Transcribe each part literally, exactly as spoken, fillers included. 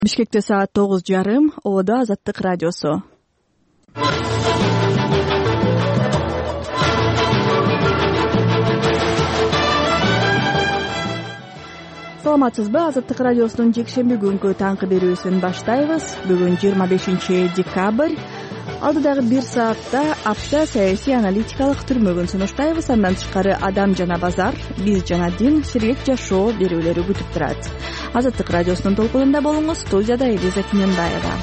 Бишкекте саат тогуз жарым, Ободо Азаттык радиосу. Саламатсызбы? Азаттык радиосунун жекшемби күнгү таңкы берүүсүн баштайбыз. Бүгүн жыйырма бешинчи декабрь. Алдыдагы бир саатта апта саясий аналитикалык түрмөгүн сунуштайбыз. Андан тышкары Адам жана базар, Биз жана дин, Сергек жашоо берүүлөрү күтүп турат. Азаттык радиосунун толкунунда болуңуз. Студияда Элиза Кененбаева.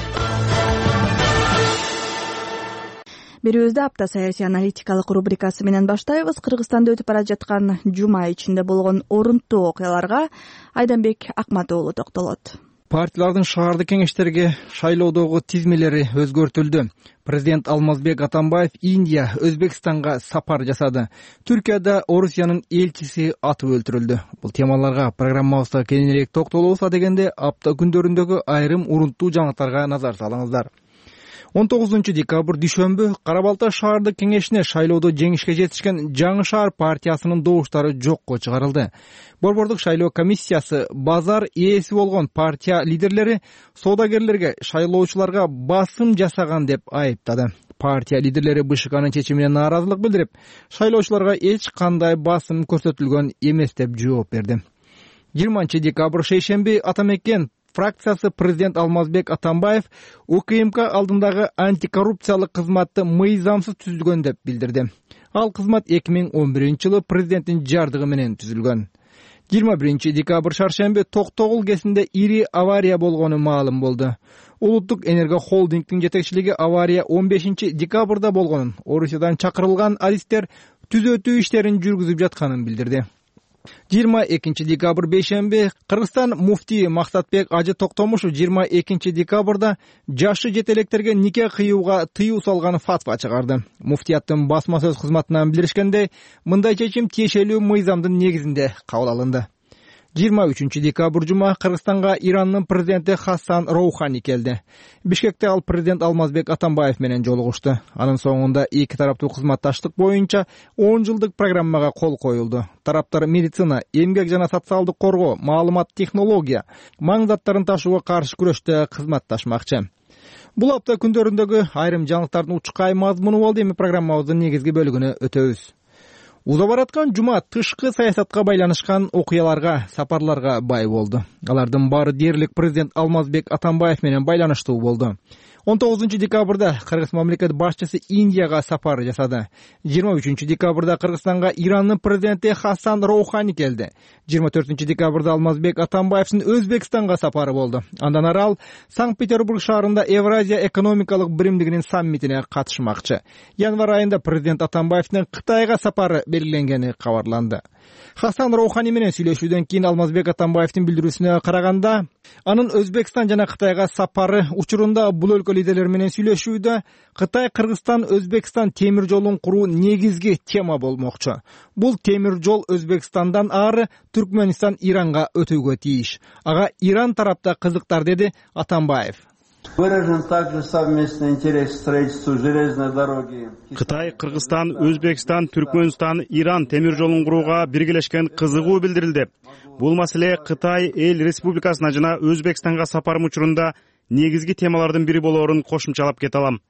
Берүүбүздү апта саясий аналитикалык рубрикасы менен баштайбыз. Кыргызстанда өтүп бара жаткан жума ичинде болгон орунттуу окуяларга Айданбек Акматоğlu токтолот. Партиялардын шаардык кеңештерге шайлоодогу тизмелери өзгөртүлдү. Президент Алмазбек Атамбаев Индия, Өзбекстанга сапар жасады. Түркияда Орусиянын элчиси атып өлтүрүлдү. Бул темаларга программабызда кеңирээк токтолобуз дегенде апта күндөрүндөгү айрым урунттуу жаңылыктарга назар салыңыздар. он тогузунчу декабрь дүйшөмбү Кара Балта шаардык кеңешине шайлоодо жеңишке жетишкен Жаңы шаар партиясынын добуштары жокко чыгарылды. Борбордук шайлоо комиссиясы базар ээси болгон партия лидерлери соодагерлерге шайлоочуларга басым жасаган деп айыптады. Партия лидерлери БШКнын чечимине нааразылык билдирип, шайлоочуларга эч кандай басым көрсөтүлгөн эмес деп жооп берди. жыйырманчы декабрь шейшемби Атамекен фракциясы президент Алмазбек Атамбаев УКМК алдындагы антикоррупциялык кызматты мыйзамсыз түзүлгөн деп билдирди. Ал кызмат эки миң он биринчи жылы президенттин жардыгы менен түзүлгөн. жыйырма биринчи декабрь шаршемби Токтогул кесинде ири авария болгону маалым болду. Улуттук энерго холдингдин жетекчилиги авария он бешинчи декабрда болгонун, Орусиядан чакырылган адистер түзөтүү иштерин жүргүзүп жатканын билдирди. жыйырма экинчи декабрь бейшемби Кыргызстан муфтии Максатбек Ажы Токтомушев жыйырма экинчи декабрда жашы жетелектерге нике кыюуга тыюу салган фатва чыгарды. Муфтияттын басма сөз кызматынан билдиришкендей, мындай чечим тиешелүү мыйзамдын негизинде кабыл алынды. жыйырма үчүнчү декабрь жума Кыргызстанга Ирандын президенти Хасан Роухани келди. Бишкекте ал президент Алмазбек Атамбаев менен жолугушту. Анын соңунда эки тараптуу кызматташтык боюнча он жылдык программага кол коюлду. Тараптар медицина, эмгек жана социалдык коргоо, маалымат технология, маң заттарын ташууга каршы күрөштө кызматташмакчы. Бул апта күндөрүндөгү айрым жаңылыктардын учкай мазмуну болду. Эми программабыздын негизги бөлүгүнө өтөбүз. Уза бараткан жума тышкы саясатка байланышкан окуяларга, сапарларга бай болду. Алардын баары дээрлик президент Алмазбек Атамбаев менен байланыштуу болду. он тогузунчу декабрда Кыргыз мамлекет башчысы Индияга сапар жасады. жыйырма үчүнчү декабрда Кыргызстанга Ирандын президенти Хасан Роухани келди. жыйырма төртүнчү декабрда Алмазбек Атамбаевдин Өзбекстанга сапары болду. Андан ары ал Санкт-Петербург шаарында Евразия экономикалык биримдигинин саммитине катышмакчы. Январь айында президент Атамбаевдин Кытайга сапары белгиленгени кабарланды. Хасан Роухани менен сүйлөшүүдөн кийин Алмазбек Атамбаевдин билдирүүсүнө караганда, анын Өзбекстан жана Кытайга сапары учурунда бул өлкө лидерлери менен сүйлөшүүдө Кытай, Кыргызстан, Өзбекстан темир жолун куруу негизги тема болмокчу. Бул темир жол Өзбекстандан ары Түркмөнстан Иранга өтүүгө тийиш. Ага Иран тарапта кызыктар, деди Атамбаев. Выражен также совместный интерес к строительству железной дороги. Кытай, Кыргызстан, Өзбекстан, Түркмөнстан, Иран темир жолун курууга биргелешкен кызыгуу билдирилди. Бул маселе Кытай эл республикасына жана Өзбекстанга сапарым учурунда негизги темалардын бири болоорун кошумчалап кете алам.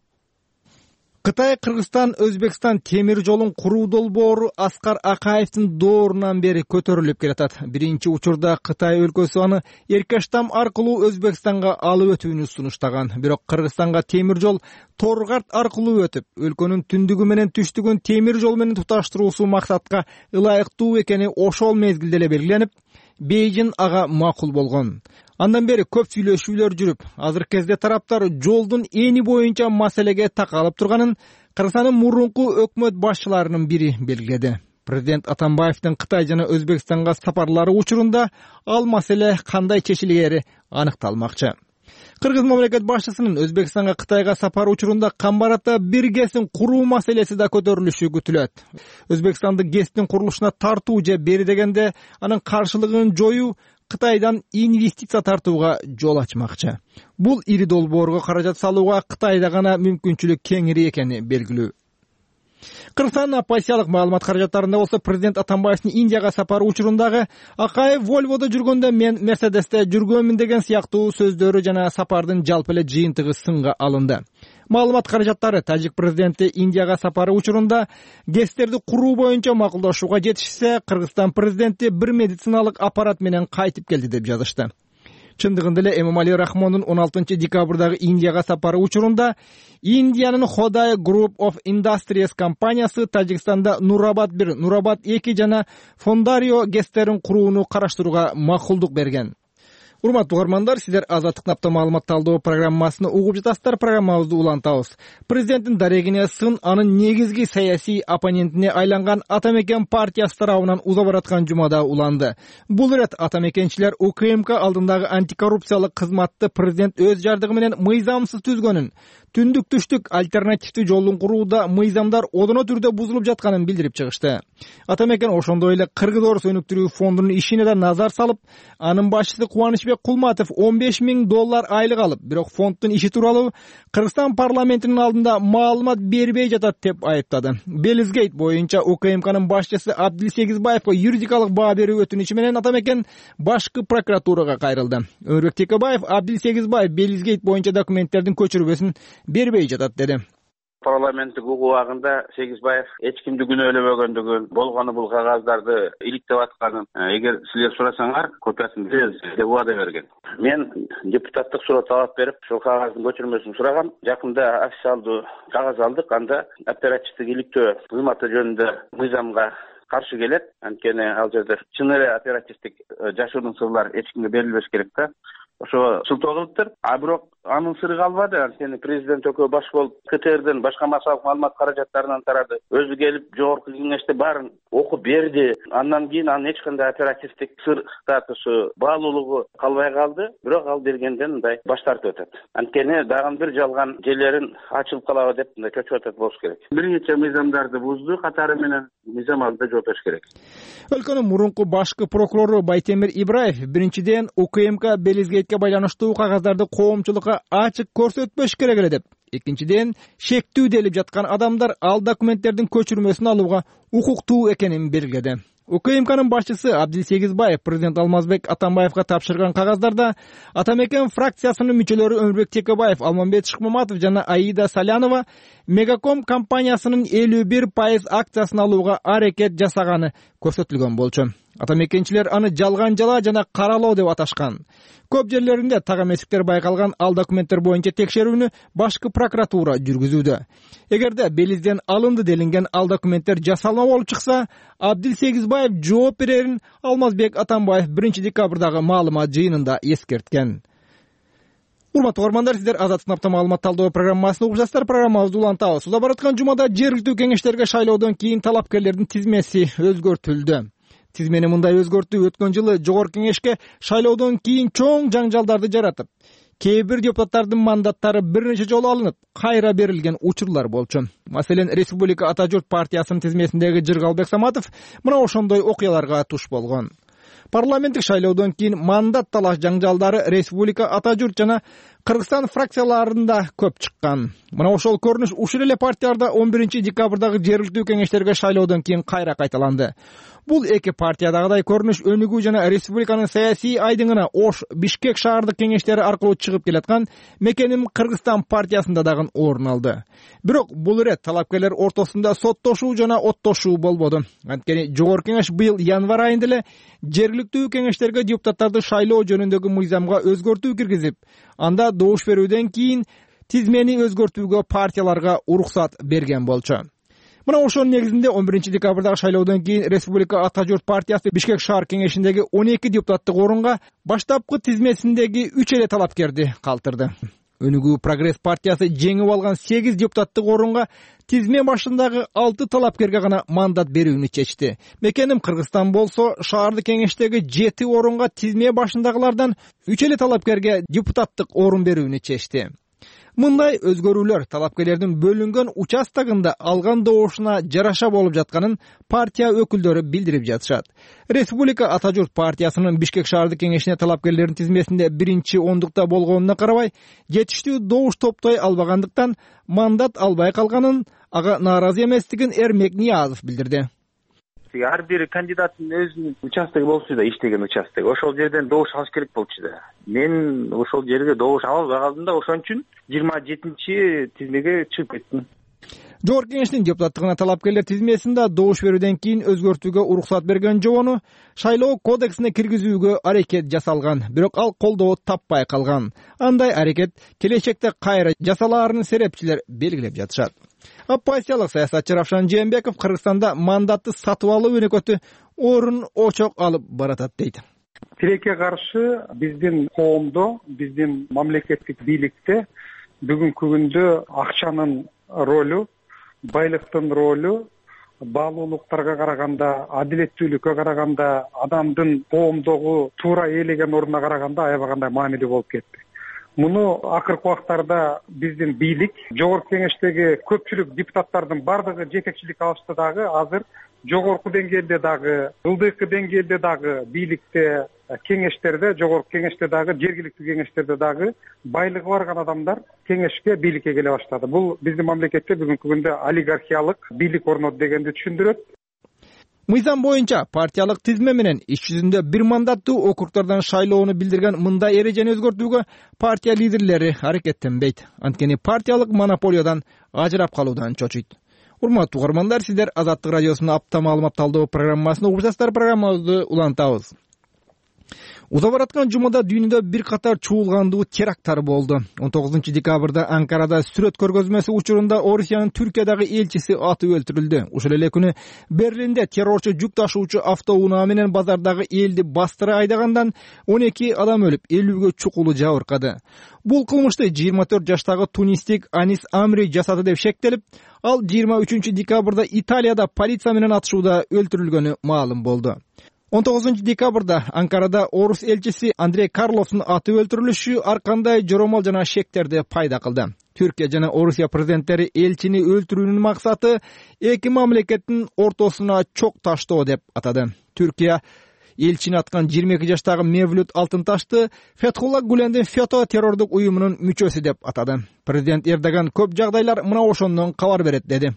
Кытай, Кыргызстан, Өзбекстан темир жолун куруу долбоору Аскар Акаевдин доорунан бери көтөрүлүп келатат. Биринчи учурда Кытай өлкөсү аны Эркештам аркылуу Өзбекстанга алып өтүүнү сунуштаган. Бирок Кыргызстанга темир жол Торгарт аркылуу өтүп, өлкөнүн түндүгү менен түштүгүн темир жол менен туташтыруусу максатка ылайыктуу экени ошол мезгилде эле белгиленип, Бейжин ага макул болгон. Андан бери көп сүйлөшүүлөр жүрүп, азыркы кезде тараптар жолдун эни боюнча маселеге такалып турганын Кыргызстандын мурунку өкмөт башчыларынын бири белгиледи. Президент Атамбаевдин Кытай жана Өзбекстанга сапарлары учурунда ал маселе кандай чечилгери аныкталмакчы. Кыргыз мамлекет башчысынын Өзбекстанга Кытайга сапары учурунда Камбарата бир ГЭСин куруу маселеси да көтөрүлүшү күтүлөт. Өзбекстандын ГЭСтин курулушуна тартуу же бери дегенде анын каршылыгын жоюу Кытайдан инвестиция тартууга жол ачмакчы. Бул ири долбоорго каражат салууга Кытайда гана мүмкүнчүлүк кеңири экени белгилүү. Кыргызстандын оппозициялык маалымат каражаттарында болсо президент Атамбаевдин Индияга сапары учурундагы Акаев Вольводо жүргөндө мен Мерседесте жүргөнмүн деген сыяктуу сөздөрү жана сапардын жалпы эле жыйынтыгы сынга алынды. Маалымат каражаттары тажик президенти Индияга сапары учурунда ГЭСтерди куруу боюнча макулдашууга жетишсе, Кыргызстан президенти бир медициналык аппарат менен кайтып келди деп жазышты. Чындыгында эле Эмомали Рахмондун он алтынчы декабрдагы Индияга сапары учурунда Индиянын Ходай Group of Industries компаниясы Тажикстанда Нурабад бир, Нурабад эки жана Фондарио ГЭСтерин курууну караштырууга макулдук берген. Урматтуу угармандар, сиздер Азаттык апта маалымат талдоо программасын угуп жатасыздар. Программабызды улантабыз. Президенттин дарегине сын анын негизги саясий оппонентине айланган Атамекен партиясы тарабынан уза бараткан жумада уланды. Бул ирет атамекенчилер УКМК алдындагы антикоррупциялык кызматты президент өз жардыгы менен мыйзамсыз түзгөнүн, түндүк түштүк альтернативдүү жолун курууда мыйзамдар одоно түрдө бузулуп жатканын билдирип чыгышты. Атамекен ошондой эле Кыргыз Орус өнүктүрүү фондунун ишине да назар салып, анын башчысы Кубанычбек Кулматов он беш миң доллар айлык алып, бирок фонддун иши тууралуу Кыргызстан парламентинин алдында маалымат бербей жатат деп айыптады. Белизгейт боюнча УКМКнын башчысы Абдил Сегизбаевга юридикалык баа берүү өтүнүчү менен Атамекен башкы прокуратурага кайрылды. Өмүрбек Текебаев Абдил Сегизбаев Белизгейт боюнча документтердин көчүрмөсүн бербей жатат деди. Парламенттик укук убагында Сегизбаев эч кимди күнөөлөбөгөндүгүн, болгону бул кагаздарды иликтеп атканын, эгер силер сурасаңар, копиясын беребиз деп убада берген. Мен депутаттык суроо талап берип, ушул кагаздын көчүрмөсүн сурагам. Жакында официалдуу кагаз алдык, анда оперативдик иликтөө кызматы жөнүндө мыйзамга каршы келет. Анткени ал жерде чын эле оперативдик жашыруун сырлар эч кимге берилбеш керек да. Ошо сылтоо кылыптыр. А бирок анын сыры калбады. Анткени президент экөө баш болуп КТРден башка массалык маалымат каражаттарынан тарады. Өзү келип жогорку кеңеште баарын окуп берди. Андан кийин анын эч кандай оперативдик сыр статусу, баалуулугу калбай калды. Бирок ал бергенден мындай баш тартып атат. Анткени дагы бир жалган жерлерин ачылып калабы деп мындай чөчүп атат болуш керек. Бир нече мыйзамдарды бузду, катары менен мыйзам алдында жооп бериш керек. Өлкөнүн мурунку башкы прокурору Байтемир Ибраев биринчиден УКМК Белизгейтке байланыштуу кагаздарды коомчулукка ачык көрсөтпөш керек эле деп, экинчиден шектүү делип жаткан адамдар ал документтердин көчүрмөсүн алууга укуктуу экенин белгиледи. УКМКнын башчысы Абдил Сегизбаев президент Алмазбек Атамбаевга тапшырган кагаздарда Атамекен фракциясынын мүчөлөрү Өмүрбек Текебаев, Алмамбет Шыкмаматов жана Аида Салянова Мегаком компаниясынын элүү бир пайыз акциясын алууга аракет жасаганы көрсөтүлгөн болчу. Атамекенчилер аны жалган жала жана каралоо деп аташкан. Көп жерлеринде так эместиктер байкалган ал документтер боюнча текшерүүнү башкы прокуратура жүргүзүүдө. Эгерде Белизден алынды делинген ал документтер жасалма болуп чыкса, Абдил Сегизбаев жооп берерин Алмазбек Атамбаев биринчи декабрдагы маалымат жыйынында эскерткен. Урматтуу угармандар, сиздер Азаттык апта маалымат талдоо программасын угуп жатасыздар. Программабызды улантабыз. Уза бараткан жумада жергиликтүү кеңештерге шайлоодон кийин талапкерлердин тизмеси өзгөртүлдү. Тизмени мындай өзгөртүү өткөн жылы жогорку кеңешке шайлоодон кийин чоң жаңжалдарды жаратып, кээ бир депутаттардын мандаттары бир нече жолу алынып, кайра берилген учурлар болчу. Маселен, Республика Ата журт партиясынын тизмесиндеги Жыргалбек Саматов мына ошондой окуяларга туш болгон. Парламенттик шайлоодон кийин мандат талаш жаңжалдары Республика Ата журт жана Кыргызстан фракцияларында көп чыккан. Мына ошол көрүнүш ушул эле партияларда он биринчи декабрдагы жергиликтүү кеңештерге шайлоодон кийин кайра кайталанды. Бул эки партиядагыдай көрүнүш өнүгүү жана республиканын саясий айдыңына Ош, Бишкек шаардык кеңештери аркылуу чыгып келаткан Мекеним Кыргызстан партиясында дагы орун алды. Бирок бул ирет талапкерлер ортосунда соттошуу жана оттошуу болбоду. Анткени жогорку кеңеш быйыл январь айында эле жергиликтүү кеңештерге депутаттарды шайлоо жөнүндөгү мыйзамга өзгөртүү киргизип, анда добуш берүүдөн кийин тизмени өзгөртүүгө партияларга уруксат берген болчу. Мына ошонун негизинде он биринчи декабрдагы шайлоодон кийин Республика Ата журт партиясы Бишкек шаар кеңешиндеги он эки депутаттык орунга баштапкы тизмесиндеги үч эле талапкерди калтырды. Өнүгүү Прогресс партиясы жеңип алган сегиз депутаттык орунга тизме башындагы алты талапкерге гана мандат берүүнү чечти. Мекеним Кыргызстан болсо шаардык кеңештеги жети орунга тизме башындагылардан үч эле талапкерге депутаттык орун берүүнү чечти. мындай өзгөрүүлөр талапкерлердин бөлүнгөн участогунда алган добушуна жараша болуп жатканын партия өкүлдөрү билдирип жатышат. Республика Ата журт партиясынын Бишкек шаардык кеңешине талапкерлердин тизмесинде биринчи ондукта болгонуна карабай, жетиштүү добуш топтой албагандыктан мандат албай калганын, ага нааразы эместигин Эрмек Ниязов билдирди. Ар бир кандидаттын өзүнүн участогу болчу да, иштеген участогу. Ошол жерден добуш алыш керек болчу да. Мен ошол жерге добуш ала албай калдым да, ошон үчүн жыйырма жетинчи тизмеге чыгып кеттим. Жогорку кеңештин депутаттыгына талапкерлер тизмесинде добуш берүүдөн кийин өзгөртүүгө уруксат берген жобону шайлоо кодексине киргизүүгө аракет жасалган, бирок ал колдоо таппай калган. Андай аракет келечекте кайра жасалаарын серепчилер белгилеп жатышат. Оппозициялык саясатчы Равшан Жээнбеков Кыргызстанда мандатты сатып алуу өнөкөтү орун очок алып баратат дейт. Тилекке каршы биздин коомдо, биздин мамлекеттик бийликте бүгүнкү күндө акчанын ролу, байлыктын ролу баалуулуктарга караганда, адилеттүүлүккө караганда, адамдын коомдогу туура ээлеген ордуна караганда аябагандай маанилүү болуп кетти. Муну акыркы убактарда биздин бийлик, жогорку кеңештеги көпчүлүк депутаттардын бардыгы жетекчилик алышты дагы, азыр жогорку деңгээлде дагы, ылдыйкы деңгээлде дагы бийликте, кеңештерде, жогорку кеңеште дагы, жергиликтүү кеңештерде дагы байлыгы барган адамдар кеңешке, бийликке келе баштады. Бул биздин мамлекетте бүгүнкү күндө олигархиялык бийлик орноду дегенди түшүндүрөт. Мыйзам боюнча партиялык тизме менен иш жүзүндө бир мандаттуу округдардан шайлоону билдирген мындай эрежени өзгөртүүгө партия лидерлери аракеттенбейт. Анткени партиялык монополиядан ажырап калуудан чочуйт. Урматтуу угармандар, сиздер Азаттык радиосунун апта маалымат талдоо программасын угуп жатасыздар. Программабызды улантабыз. Уза бараткан жумада дүйнөдө бир катар чуулгандуу теракттар болду. он тогузунчу декабрда Анкарада сүрөт көргөзмөсү учурунда Орусиянын Түркиядагы элчиси атып өлтүрүлдү. Ушул эле күнү Берлинде террорчу жүк ташуучу автоунаа менен базардагы элди бастыра айдагандан он эки адам өлүп, элүүгө чукулу жабыркады. Бул кылмышты жыйырма төрт жаштагы тунистик Анис Амри жасады деп шектелип, ал жыйырма үчүнчү декабрда Италияда полиция менен атышууда өлтүрүлгөнү маалым болду. он тогузунчу декабрда Анкарада орус элчиси Андрей Карловдун атып өлтүрүлүшү ар кандай жоромол жана шектерди пайда кылды. Түркия жана Орусия президенттери элчини өлтүрүүнүн максаты эки мамлекеттин ортосуна чок таштоо деп атады. Түркия элчини аткан жыйырма эки жаштагы Мевлют Алтынташты Фетхулла Гулендин ФЕТО террордук уюмунун мүчөсү деп атады. Президент Эрдоган көп жагдайлар мына ошондон кабар берет деди.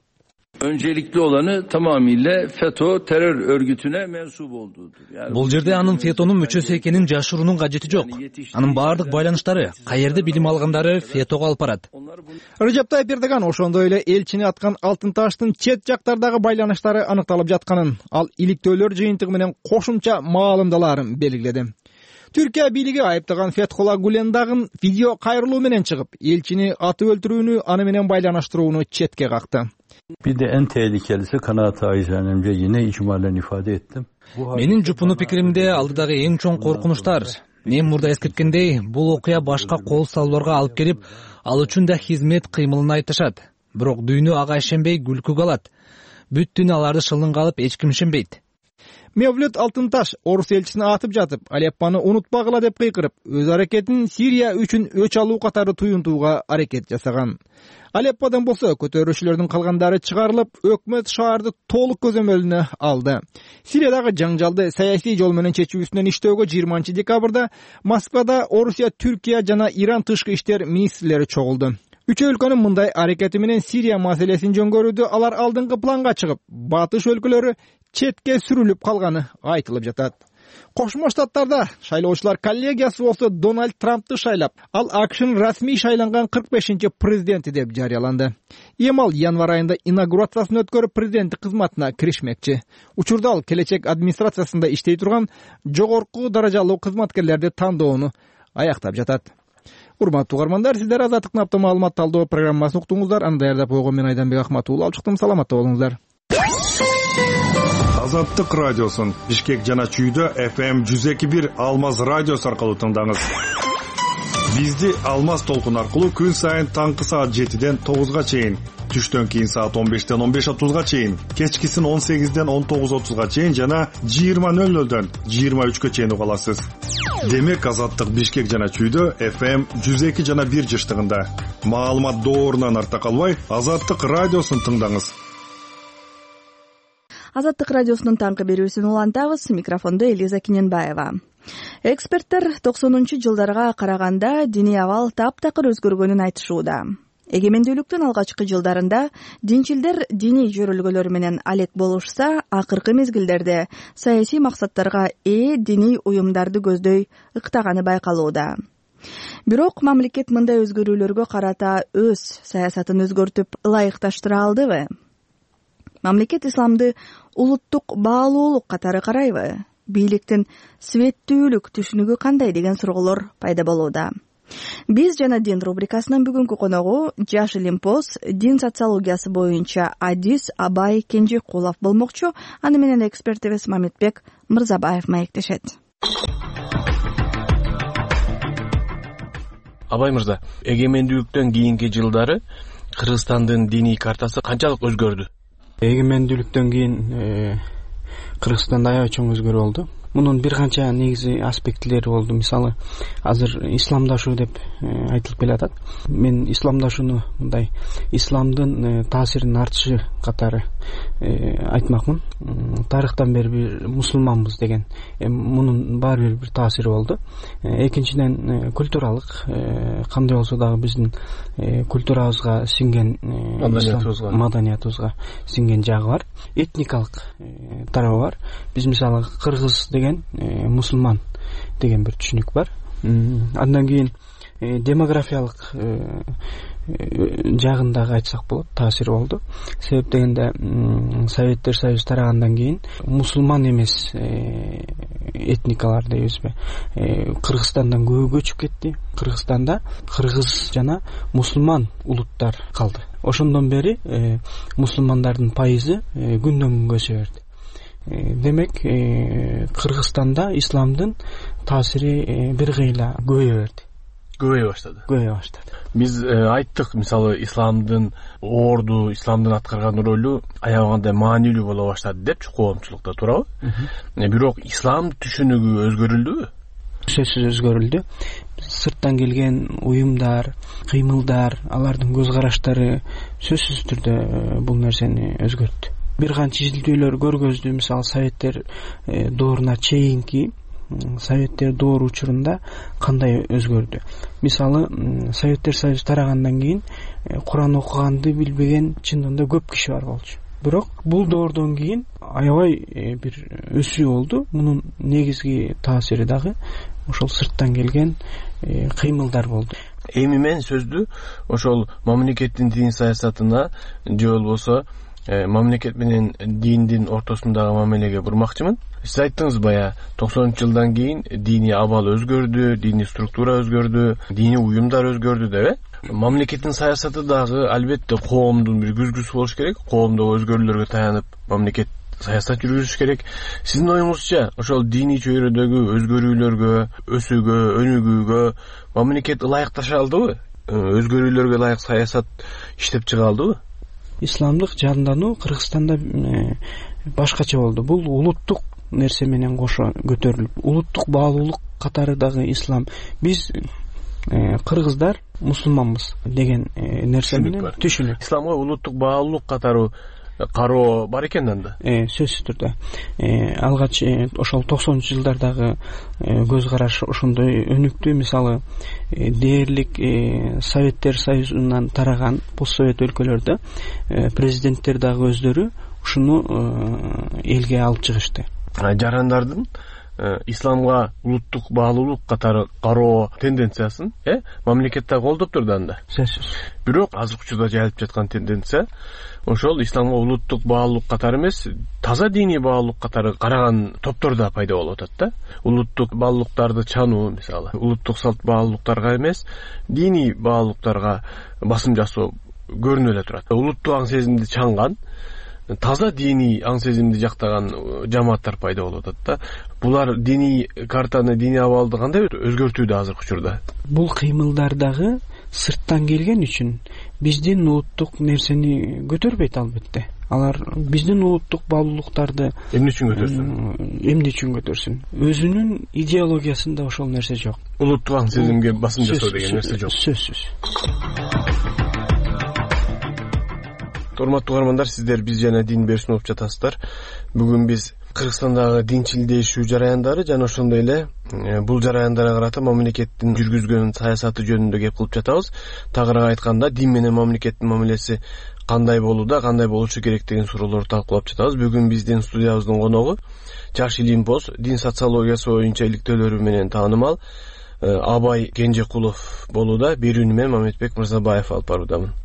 Öncelikli olanı tamamıyla FETÖ terör örgütüne mensup olduğudur. Yani Бул жерде анын ФЕТОнун мүчөсү экенин жашыруунун кажети жок. Анын баардык байланыштары, каерде билим алгандары ФЕТОго алып барат. Режеп Тайип Эрдоган ошондой эле элчини аткан Алтынташтын чет жактардагы байланыштары аныкталып жатканын, ал иликтөөлөр жыйынтыгы менен кошумча маалымдаларын белгиледи. Түркия бийлиги айыптаган Фетхулла Гулендагын видео кайрылуу менен чыгып, элчини атып өлтүрүүнү аны менен байланыштырууну четке какты. Bir de en tehlikelisi kanaat aizanemce yine icmalen ifade ettim. Менин жупуну пикиримде алдыдагы эң чоң коркунучтар. Мен мурда эскерткендей, бул окуя башка кол салууларга алып келип, ал үчүн да хизмет кыймылын айтышат. Бирок дүйнө ага ишенбей күлкү калат. Бүт дүйнө аларды шылынга алып эч ким ишенбейт. Мевлют Алтынташ орус элчисин атып жатып, Алеппаны унутпагыла деп кыйкырып, өз аракетин Сирия үчүн өч алуу катары туюнтууга аракет жасаган. Алеппадан болсо көтөрүүчүлөрдүн калгандары чыгарылып, өкмөт шаарды толук көзөмөлүнө алды. Сириядагы жаңжалды саясий жол менен чечүүсүнөн иштөөгө жыйырманчы декабрда Москвада Орусия, Түркия жана Иран тышкы иштер министрлери чогулду. Үч өлкөнүн мындай аракети менен Сирия маселесин жөнгөрүүдө алар алдыңкы планга чыгып, батыш өлкөлөрү четке сүрүлүп калганы айтылып жатат. Кошмо Штаттарда шайлоочулар коллегиясы болсо Дональд Трампты шайлап, ал АКШнын расмий шайланган кырк бешинчи президенти деп жарыяланды. Эми ал январь айында инаугурациясын өткөрүп президенттик кызматына киришмекчи. Учурда ал келечек администрациясында иштей турган жогорку даражалуу кызматкерлерди тандоону аяктап жатат. Урматтуу угармандар, сиздер Азаттыктын апта маалымат талдоо программасын уктуңуздар. Аны даярдап койгон мен Айданбек Ахматуулла алып чыктым. Саламатта болуңуздар. Азаттык радиосун Бишкек жана Чүйдө эф эм жүз эки бир Алмаз радиосу аркылуу тыңдаңыз. Бизди Алмаз толкун аркылуу күн сайын таңкы саат жетиден тогузга чейин түштөн кийин саат он бештен он беш отузга чейин, кечкисин он сегизден он тогуз отузга чейин жана жыйырма нөл нөлдөн жыйырма үчкө чейин уга аласыз. Демек Азаттык Бишкек жана Чүйдө эф эм жүз эки жана бир жыштыгында. Маалымат доорунан арта калбай, Азаттык радиосун тыңдаңыз. Азаттык радиосунун таңкы берүүсүн улантабыз. Микрофондо Элиза Киненбаева. Эксперттер токсонунчу жылдарга караганда диний абал таптакыр өзгөргөнүн айтышууда. Эгемендүүлүктүн алгачкы жылдарында динчилдер диний жөрөлгөлөр менен алек болушса, акыркы мезгилдерде саясий максаттарга ээ диний уюмдарды көздөй ыктаганы байкалууда. Бирок мамлекет мындай өзгөрүүлөргө карата өз саясатын өзгөртүп ылайыкташтыра алдыбы? Мамлекет исламды улуттук баалуулук катары карайбы? Бийликтин светтүүлүк түшүнүгү кандай деген суроолор пайда болууда. Биз жана дин рубрикасынын бүгүнкү коногу Жаш Илимпоз дин социологиясы боюнча адис Абай Кенжекулов болмокчу. Аны менен экспертибиз Мамитбек Мырзабаев маектешет. Абай мырза, эгемендүүлүктөн кийинки жылдары Кыргызстандын диний картасы канчалык өзгөрдү? Эгемендүүлүктөн кийин Кыргызстанда аябай чоң өзгөрүү болду. Мунун бир канча негизи аспектилери болду. Мисалы, азыр исламдашуу деп айтылып келатат. Мен исламдашууну мындай исламдын таасиринин артышы катары айтмакмын. Тарыхтан бери бир мусулманбыз деген мунун баары бир бир таасири болду. Экинчиден культуралык, кандай болсо дагы биздин культурабызга сиңген, маданиятыбызга сиңген жагы бар. Этникалык тарабы бар. Биз мисалы кыргыз деген мусулман деген бир түшүнүк бар. Андан кийин демографиялык жагындагы айтсак болот, таасири болду. Себеп дегенде Советтер Союзу тарагандан кийин мусулман эмес этникалар дейбизби, Кыргызстандан көбү көчүп кетти. Кыргызстанда кыргыз жана мусулман улуттар калды. Ошондон бери мусулмандардын пайызы күндөн күнгө өсө берди. Демек, Кыргызстанда исламдын таасири бир кыйла көбөйө берди. Көбөйө баштады. Көбөйө баштады. Биз айттык, мисалы, исламдын орду, исламдын аткарган ролу аябагандай маанилүү боло баштады депчи коомчулукта, туурабы? Бирок ислам түшүнүгү өзгөрүлдүбү? Сөзсүз өзгөрүлдү. Сырттан келген уюмдар, кыймылдар, алардын көз караштары сөзсүз түрдө бул нерсени өзгөрттү. Бир канча изилдөөлөр көргөздү. Мисалы, Советтер дооруна чейинки Советтер доору учурунда кандай өзгөрдү. Мисалы, Советтер Союзу тарагандан кийин Куран окуганды билбеген чындыгында көп киши бар болчу. Бирок бул доордон кийин аябай бир өсүү болду. Мунун негизги таасири дагы ошол сырттан келген кыймылдар болду. Эми мен сөздү ошол мамлекеттин дин саясатына же болбосо мамлекет менен диндин ортосундагы мамилеге бурмакчымын. Сиз айттыңыз бая токсонунчу жылдан кийин диний абал өзгөрдү, диний структура өзгөрдү, диний уюмдар өзгөрдү деп э? Мамлекеттин саясаты дагы албетте коомдун бир күзгүсү болуш керек. Коомдогу өзгөрүүлөргө таянып мамлекет саясат жүргүзүш керек. Сиздин оюңузча ошол диний чөйрөдөгү өзгөрүүлөргө, өсүүгө, өнүгүүгө мамлекет ылайыкташа алдыбы? Өзгөрүүлөргө ылайык саясат иштеп чыга алдыбы? Исламдык жандануу Кыргызстанда башкача болду. Бул улуттук нерсе менен кошо көтөрүлүп, улуттук баалуулук катары дагы ислам. Биз кыргыздар мусулманбыз деген нерсе менен түшүнүк. Исламга улуттук баалуулук катары кароо бар экен анда. Э, сөзсүз түрдө. Э, алгач ошол токсонунчу жылдардагы көз караш ошондой өнүктү. Мисалы, дээрлик Советтер Союзунан тараган постсовет өлкөлөрдө президенттер дагы өздөрү ушуну элге алып чыгышты. Жарандардын исламга улуттук баалуулук катары кароо тенденциясын э мамлекетте колдоп турду анда. Сөзсүз. Бирок азыркы учурда жайылып жаткан тенденция ошол исламга улуттук баалуулук катары эмес, таза диний баалуулук катары караган топтор да пайда болуп атат да. Улуттук баалуулуктарды чануу, мисалы, улуттук салт баалуулуктарга эмес, диний баалуулуктарга басым жасоо көрүнүп эле турат. Улуттук аң сезимди чанган, таза диний аң сезимди жактаган жамааттар пайда болуп атат да. Булар диний картаны, диний абалды кандай өзгөртүүдө азыркы учурда? Бул кыймылдардагы сырттан келген үчүн биздин улуттук нерсени көтөрбөйт албетте. Алар биздин улуттук баалуулуктарды эмне үчүн көтөрсүн? Эмне үчүн көтөрсүн? Өзүнүн идеологиясында ошол нерсе жок. Улуттук аң сезимге басым жасоо деген нерсе жок. Сөзсүз. Урматтуу угармандар, сиздер биз жана дин берүүсүн угуп жатасыздар. Бүгүн биз Кыргызстандагы динчилдешүү жараяндары жана ошондой эле бул жараяндарга карата мамлекеттин жүргүзгөн саясаты жөнүндө кеп кылып жатабыз. Тагыраак айтканда, дин менен мамлекеттин мамилеси кандай болууда, кандай болушу керек деген суроолорду талкуулап жатабыз. Бүгүн биздин студиябыздын коногу жаш илимпоз, дин социологиясы боюнча иликтөөлөрү менен таанымал Абай Кенжекулов болууда. Берүүнү мен Мамедбек Мырзабаев алып баруудамын.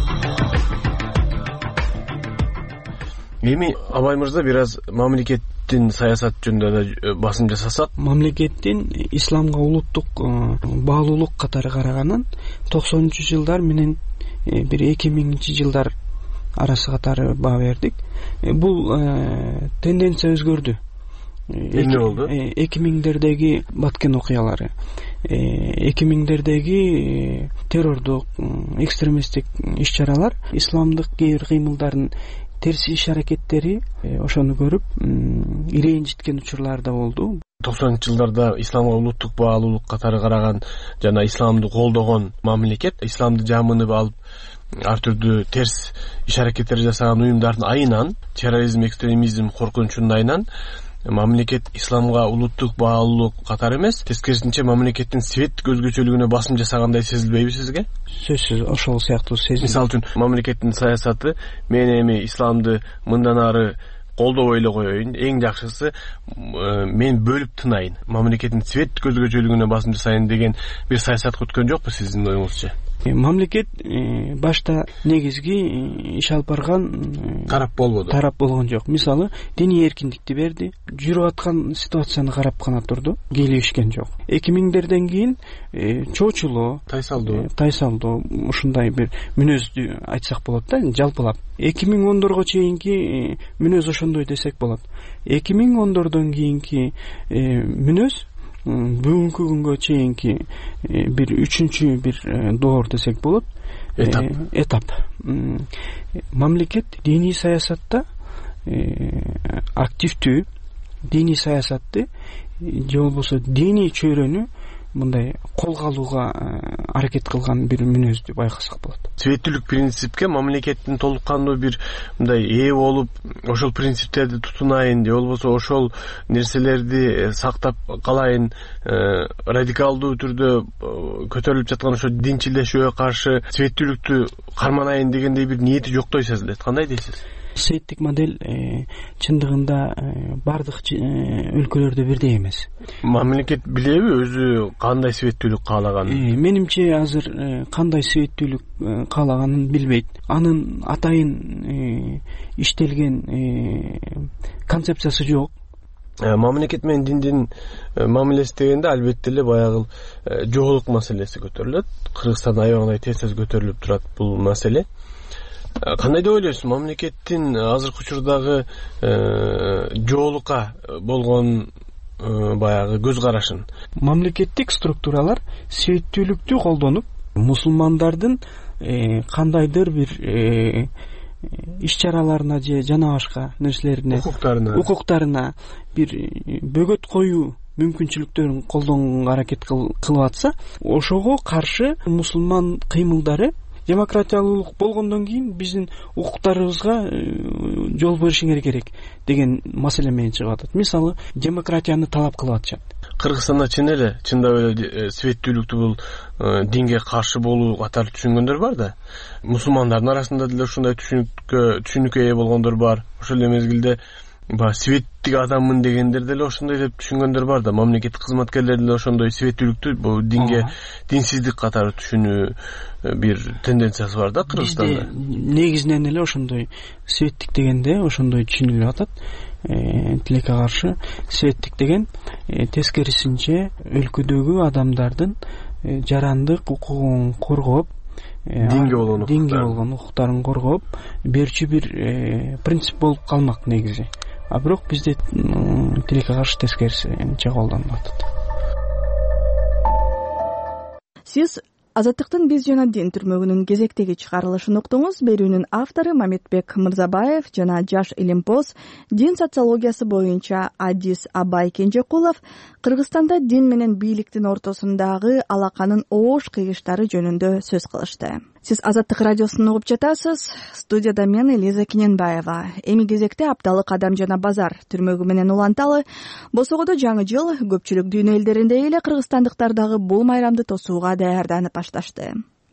Эми Абай мырза бир аз мамлекеттин саясат жөнүндө да басым жасасак. Мамлекеттин исламга улуттук баалуулук катары караганын токсонунчу жылдар менен бир эки миңинчи жылдар арасы катары баа бердик. Бул тенденция өзгөрдү. Эмне болду? эки миңдердеги Баткен окуялары, эки миңдердеги террордук, экстремисттик иш-чаралар, исламдык кээ бир кыймылдардын терс иш аракеттери ошону көрүп ирэнжиткен учурлар да болду. токсонунчу жылдарда исламга улуттук баалуулук катары караган жана исламды колдогон мамлекет, исламды жамынып алып ар түрдүү терс иш аракеттер жасаган уюмдардын айынан, терроризм, экстремизм коркунучунун айынан мамлекет исламга улуттук баалуулук катары эмес, тескерисинче мамлекеттин светтик өзгөчөлүгүнө басым жасагандай сезилбейби сизге? Сөзсүз ошол сыяктуу сезим. Мисалы үчүн мамлекеттин саясаты мен эми исламды мындан ары колдобой эле коеюн, эң жакшысы мен бөлүп тынайын, мамлекеттин светтик өзгөчөлүгүнө басым жасайын деген бир саясат күткөн жокпу сиздин оюңузча? Мамлекет башта негизги иш алып барган тарап болбоду. Тарап болгон жок. Мисалы, диний эркиндикти берди, жүрүп аткан ситуацияны карап гана турду, келишкен жок. эки миңдерден кийин чоочулоо, тайсалдоо, тайсалдоо ушундай бир мүнөздү айтсак болот да, жалпылап. эки миң ондорго чейинки мүнөз ошондой десек болот. эки миң ондордон кийинки мүнөз бүгүнкү күнгө чейинки бир үчүнчү бир доор десек болот. Этап. Этап. Мамлекет диний саясатта активдүү, диний саясатты же болбосо диний чөйрөнү мындай колго алууга аракет кылган бир мүнөздү байкасак болот. Светтүүлүк принципке мамлекеттин толук кандуу бир мындай ээ болуп, ошол принциптерди тутунайын, же болбосо ошол нерселерди сактап калайын, радикалдуу түрдө көтөрүлүп жаткан ошо динчилдешүүгө каршы светтүүлүктү карманайын дегендей бир ниети жоктой сезилет. Кандай дейсиз? Светтик модель чындыгында бардык өлкөлөрдө бирдей эмес. Мамлекет билеби өзү кандай светтүүлүк каалаганын? Менимче азыр кандай светтүүлүк каалаганын билбейт. Анын атайын иштелген концепциясы жок. Мамлекет менен диндин мамилеси дегенде албетте эле баягы жоолук маселеси көтөрүлөт. Кыргызстан аябагандай тез тез көтөрүлүп турат бул маселе. Кандай деп ойлойсуз, мамлекеттин азыркы учурдагы жоолукка болгон баягы көз карашын? Мамлекеттик структуралар светтүүлүктү колдонуп, мусулмандардын кандайдыр бир иш-чараларына же жана башка нерселерине, укуктарына, укуктарына бир бөгөт коюу мүмкүнчүлүктөрүн колдонууга аракет кылып атса, ошого каршы мусулман кыймылдары демократиялуулук болгондон кийин биздин укуктарыбызга жол беришиңер керек деген маселе менен чыгып атат. Мисалы, демократияны талап кылып атышат. Кыргызстанда чын эле, чындап эле светтүүлүктү бул динге каршы болуу катары түшүнгөндөр бар да. Мусулмандардын арасында деле ушундай түшүнүккө түшүнүккө ээ болгондор бар. Ошол эле мезгилде ба светтик адаммын дегендер деле ошондой деп түшүнгөндөр бар да. Мамлекеттик кызматкерлер деле ошондой светтүүлүктү бул динге динсиздик катары түшүнүү бир тенденциясы бар да Кыргызстанда. Негизинен эле ошондой светтик дегенде ошондой түшүнүлүп атат. Тилекке каршы светтик деген тескерисинче өлкөдөгү адамдардын жарандык укугун коргоп, динге болгон динге болгон укуктарын коргоп берчү бир принцип болуп калмак негизи. А бирок бизде тилекке каршы тескерисинче колдонулуп атат. Сиз Азаттыктын «Биз жана дин» түрмөгүнүн кезектеги чыгарылышын уктуңуз. Берүүнүн автору Мамедбек Мырзабаев жана жаш илимпоз дин социологиясы боюнча Адис Абай Кенжекулов Кыргызстанда дин менен бийликтин ортосундагы алаканын оош кыйыштары жөнүндө сөз кылышты. Сиз Азаттык радиосун угуп жатасыз. Студияда мен Элиза Киненбаева. Эми кезекте апталык Адам жана базар түрмөгү менен уланталы. Босогодо жаңы жыл көпчүлүк дүйнө элдеринде эле кыргызстандыктар дагы бул майрамды тосууга даярданып башташты.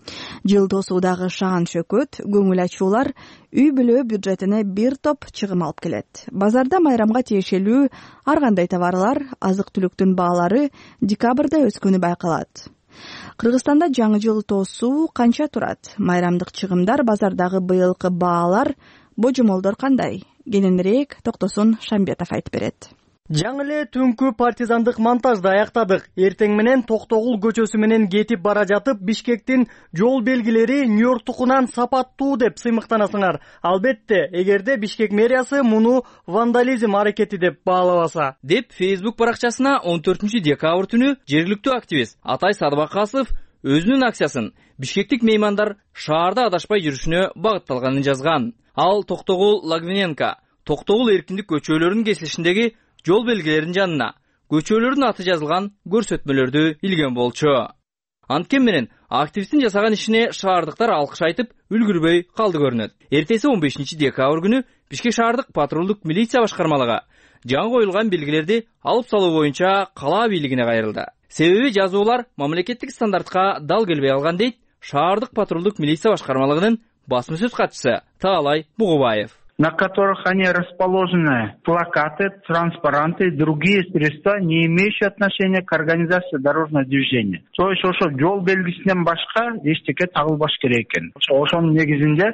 Жыл тосуудагы шаан шөкөт, көңүл ачуулар үй бүлө бюджетине бир топ чыгым алып келет. Базарда майрамга тиешелүү ар кандай товарлар, азык-түлүктүн баалары декабрда өскөнү байкалат. Кыргызстанда жаңы жыл тосуу канча турат? Майрамдык чыгымдар, базардагы быйылкы баалар, божомолдор кандай? Кененирээк Токтосун Шамбетов айтып берет. Жаңы эле түнкү партизандык монтажды аяктадык. Эртең менен Токтогул көчөсү менен кетип бара жатып, Бишкектин жол белгилери Нью-Йорктукунан сапаттуу деп сыймыктанасыңар. Албетте, эгерде Бишкек мэриясы муну вандализм аракети деп баалабаса. Деп Facebook баракчасына он төртүнчү декабрь түнү жергиликтүү активист Атай Садыбакасов өзүнүн акциясын бишкектик меймандар шаарда адашпай жүрүшүнө багытталганын жазган. Ал Токтогул Лагвиненко, Токтогул эркиндик көчөлөрүнүн кесилишиндеги жол белгилеринин жанына көчөлөрдүн аты жазылган көрсөтмөлөрдү илген болчу. Анткени менен активисттин жасаган ишине шаардыктар алкыш айтып үлгүрбөй калды көрүнөт. Эртеси он бешинчи декабрь күнү Бишкек шаардык патрулдук милиция башкармалыгы жаңы коюлган белгилерди алып салуу боюнча кала бийлигине кайрылды. Себеби жазуулар мамлекеттик стандартка дал келбей алган дейт шаардык патрулдук милиция башкармалыгынын басма сөз катчысы Таалай Бугубаев. На которых они расположены плакаты, транспаранты и другие средства, не имеющие отношения к организации дорожного движения. То есть ошо жол белгисинен башка эчтеке тагылбаш керек экен. Ошонун негизинде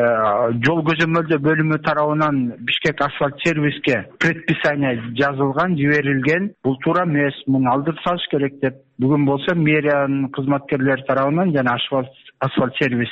жол көзөмөлдөө бөлүмү тарабынан Бишкек асфальт сервиске предписание жазылган, жиберилген. Бул туура эмес, муну алдырып салыш керек деп. Бүгүн болсо мэриянын кызматкерлери тарабынан жана асфальт асфальт сервис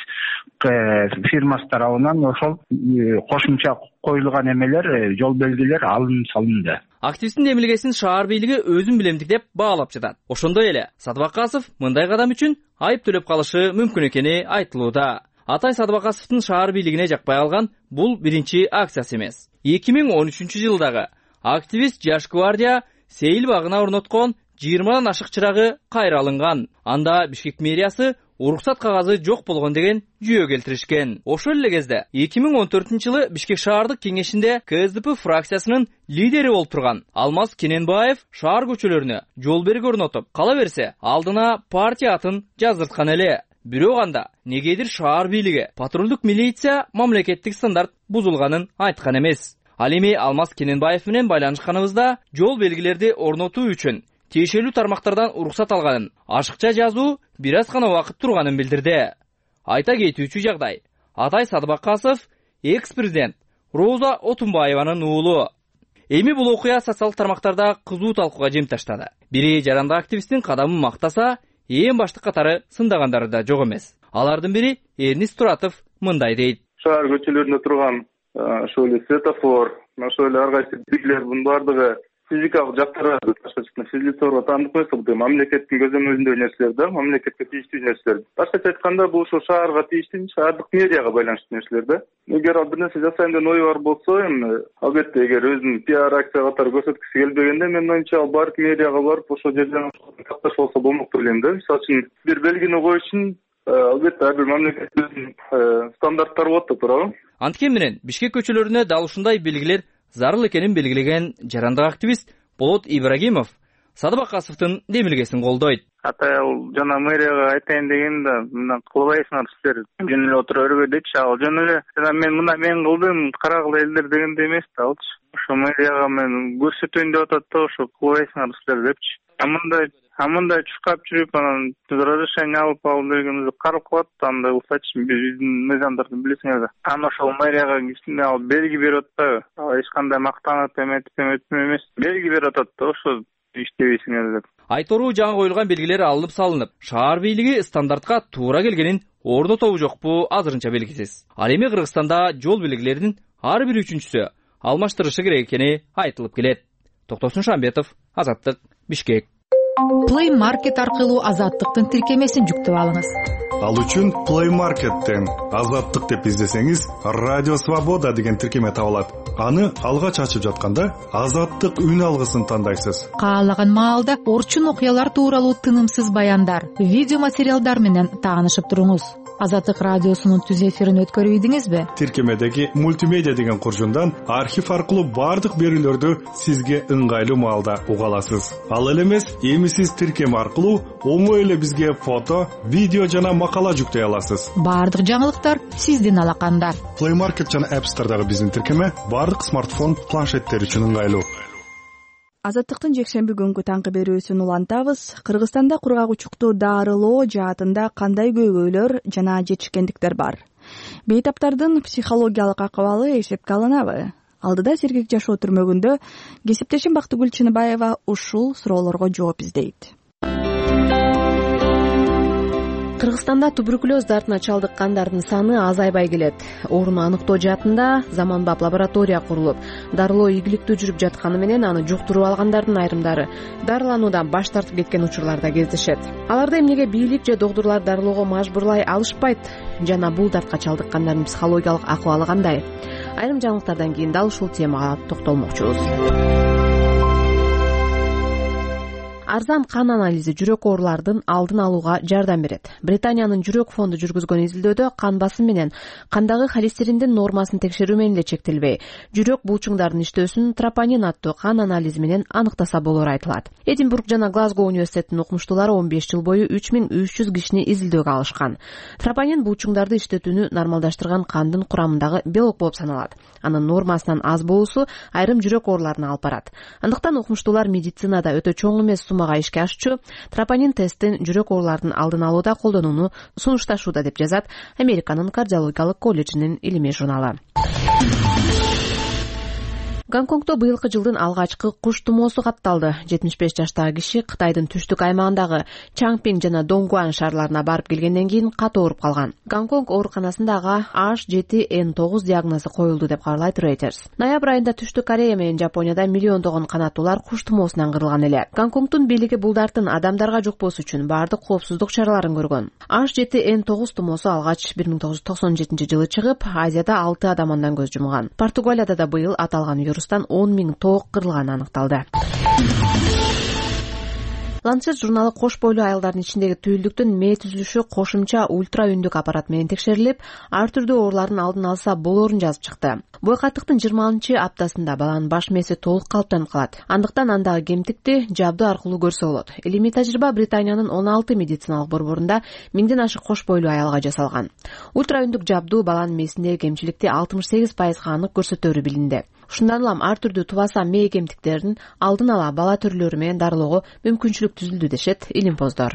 фирмасы тарабынан ошол кошумча коюлган эмелер, жол белгилер алынып салынды. Активисттин демилгесин шаар бийлиги өзүн билемдик деп баалап жатат. Ошондой эле Садыбакасов мындай кадам үчүн айып төлөп калышы мүмкүн экени айтылууда. Атай Садыбакасовдун шаар бийлигине жакпай алган бул биринчи акциясы эмес. эки миң он үчүнчү жылдагы активист Жаш гвардия Сейил багына орноткон жыйырмадан ашык чырагы кайра алынган. Анда Бишкек мэриясы уруксат кагазы жок болгон деген жүйө келтиришкен. Ошол эле кезде эки миң он төртүнчү жылы Бишкек шаардык кеңешинде КСДП фракциясынын лидери болуп турган Алмаз Кененбаев шаар көчөлөрүнө жол берги орнотуп, кала берсе алдына партия атын жаздырткан эле. Бирок анда негедир шаар бийлиги патрулдук милиция мамлекеттик стандарт бузулганын айткан эмес. Ал эми Алмаз Кененбаев менен байланышканыбызда жол белгилерди орнотуу үчүн тиешелүү тармактардан уруксат алганын, ашыкча жазуу бир аз гана убакыт турганын билдирди. Айта кетүүчү жагдай, Атай Садыбакасов экс-президент Роза Отунбаеванын уулу. Эми бул окуя социалдык тармактарда кызуу талкууга жем таштады. Бири жарандык активисттин кадамын мактаса, эң баштык катары сындагандары да жок эмес. Алардын бири Эрнис Туратов мындай дейт. Шаар көчөлөрүндө турган ошол эле светофор, ошол эле ар кайсы белгилер бунун бардыгы физикалык жактары башкача физлицорго таандык эмес, бул мамлекеттин көзөмөлүндөгү нерселер да, мамлекетке тийиштүү нерселер. Башкача айтканда бул ошо шаарга тийиштүү, шаардык мэрияга байланыштуу нерселер да. Эгер ал бир нерсе жасайм деген ой бар болсо, эми албетте эгер өзүнүн пиар акция катары көрсөткүсү келбегенде, менин оюмча ал барып мэрияга барып ошол жерден катташып болсо болмок деп ойлойм да. Мисалы үчүн бир белгини коюш үчүн албетте ар бир мамлекеттин стандарттары болот да, туурабы? Анткени менен Бишкек көчөлөрүнө дал ушундай белгилер зарыл экенин белгилеген жарандык активист Болот Ибрагимов Садыбакасовдун демилгесин колдойт. Атай ал жана мэрияга айтайын дегенде, мына кылбайсыңар силер, жөн эле отура бербейдичи, ал жөн эле жана мен мына мен кылдым, карагыла элдер дегенде эмес да алчы. Ошо мэрияга мен көрсөтөйүн деп атат да, ошо кылбайсыңар силер депчи. А мындай А мындай чуркап жүрүп, анан разрешение алып алып бергенде карап калат, андай кылсачы, биздин мыйзамдарды билесиңер да. Анан ошол мэрияга кичине ал белги берип атпайбы? Ал эч кандай мактанып эметип эметип эмес. Белги берип атат да, ошо иштебейсиңер деп. Айтору жаңы коюлган белгилер алынып салынып, шаар бийлиги стандартка туура келгенин орнотобу жокпу азырынча белгисиз. Ал эми Кыргызстанда жол белгилеринин ар бир үчүнчүсү алмаштырышы керек экени айтылып келет. Токтосун Шамбетов, Азаттык, Бишкек. Play Market аркылуу Азаттыктын тиркемесин жүктөп алыңыз. Ал үчүн Play Market'тен Азаттык деп издесеңиз, Радио Свобода деген тиркеме табылат. Аны алгач ачып жатканда Азаттык үн алгысын тандайсыз. Каалаган маалда орчун окуялар тууралуу тынымсыз баяндар, видео материалдар менен таанышып туруңуз. Азаттык радиосунун түз эфирин өткөрүп ийдиңизби? Тиркемедеги мультимедиа деген куржундан архив аркылуу бардык берүүлөрдү сизге ыңгайлуу маалда уга аласыз. Ал эле эмес, эми сиз тиркеме аркылуу оңой эле бизге фото, видео жана макала жүктөй аласыз. Бардык жаңылыктар сиздин алаканда. Play Market жана App Store'дагы биздин тиркеме бардык смартфон, планшеттер үчүн ыңгайлуу. Азаттыктын жекшемби күнгү таңкы берүүсүн улантабыз. Кыргызстанда кургак учукту дарылоо жаатында кандай көйгөйлөр жана жетишкендиктер бар? Бейтаптардын психологиялык акыбалы эсепке алынабы? Алдыда сергек жашоо түрмөгүндө кесиптешим Бактыгүл Чыныбаева ушул суроолорго жооп издейт. Кыргызстанда туберкулез дартына чалдыккандардын саны азайбай келет. Орун аныктоо жаатында заманбап лаборатория курулуп, дарылоо ийгиликтүү жүрүп жатканы менен аны жуктуруп алгандардын айрымдары дарылануудан баш тартып кеткен учурларда кездешет. Аларды эмнеге бийлик же доктурлар дарылоого мажбурлай алышпайт жана бул дартка чалдыккандардын психологиялык акыбалы кандай? Айрым жаңылыктардан кийин дал ушул темага токтолмокчубуз. Арзан кан анализи жүрөк оорулардын алдын алууга жардам берет. Британиянын жүрөк фонду жүргүзгөн изилдөөдө кан басым менен кандагы холестериндин нормасын текшерүү менен эле чектелбей, жүрөк булчуңдардын иштөөсүн тропонин аттуу кан анализи менен аныктаса болору айтылат. Эдинбург жана Глазго университетинин окумуштуулары он беш жыл бою үч миң үч жүз кишини изилдөөгө алышкан. Тропонин булчуңдарды иштетүүнү нормалдаштырган кандын курамындагы белок болуп саналат. Анын нормасынан аз болуусу айрым жүрөк ооруларына алып барат. Андыктан окумуштуулар медицинада өтө чоң эмес суммага ишке ашчу тропонин тестин жүрөк оорулардын алдын алууда колдонууну сунушташууда деп жазат Американын кардиологиялык колледжинин илимий журналы. Гонконгдо быйылкы жылдын алгачкы куш тумоосу катталды. жетимиш беш жаштагы киши Кытайдын түштүк аймагындагы Чаңпин жана Донгуан шаарларына барып келгенден кийин катуу ооруп калган. Гонконг ооруканасында ага H жети N тогуз диагнозу коюлду деп кабарлайт Reuters. Ноябрь айында Түштүк Корея менен Жапонияда миллиондогон канаттуулар куш тумоосунан кырылган эле. Гонконгдун бийлиги бул дартын адамдарга жукпоосу үчүн бардык коопсуздук чараларын көргөн. H жети N тогуз тумоосу алгач бир миң тогуз жүз токсон жетинчи жылы чыгып, Азияда алты адам андан көз жумган. Португалияда да быйыл аталган вирустан он миң тоок кырылганы аныкталды. Lancet журналы кош бойлуу аялдардын ичиндеги түйүлдүктүн мээ түзүлүшү кошумча ультра үндүк аппарат менен текшерилип, ар түрдүү оорулардын алдын алса болоорун жазып чыкты. Бойкаттыктын жыйырма алтынчы аптасында баланын баш мээси толук калыптанып калат. Андыктан андагы кемтикти жабдуу аркылуу көрсө болот. Илимий тажрыйба Британиянын он алты медициналык борборунда миңден ашык кош бойлуу аялга жасалган. Ультра үндүк жабдуу баланын мээсиндеги кемчиликти алтымыш сегиз пайызга анык көрсөтөөрү билинди. Ушундан улам ар түрдүү тубаса мээ кемтиктерин алдын ала бала түрлөрү менен дарылоого мүмкүнчүлүк түзүлдү дешет илимпоздор.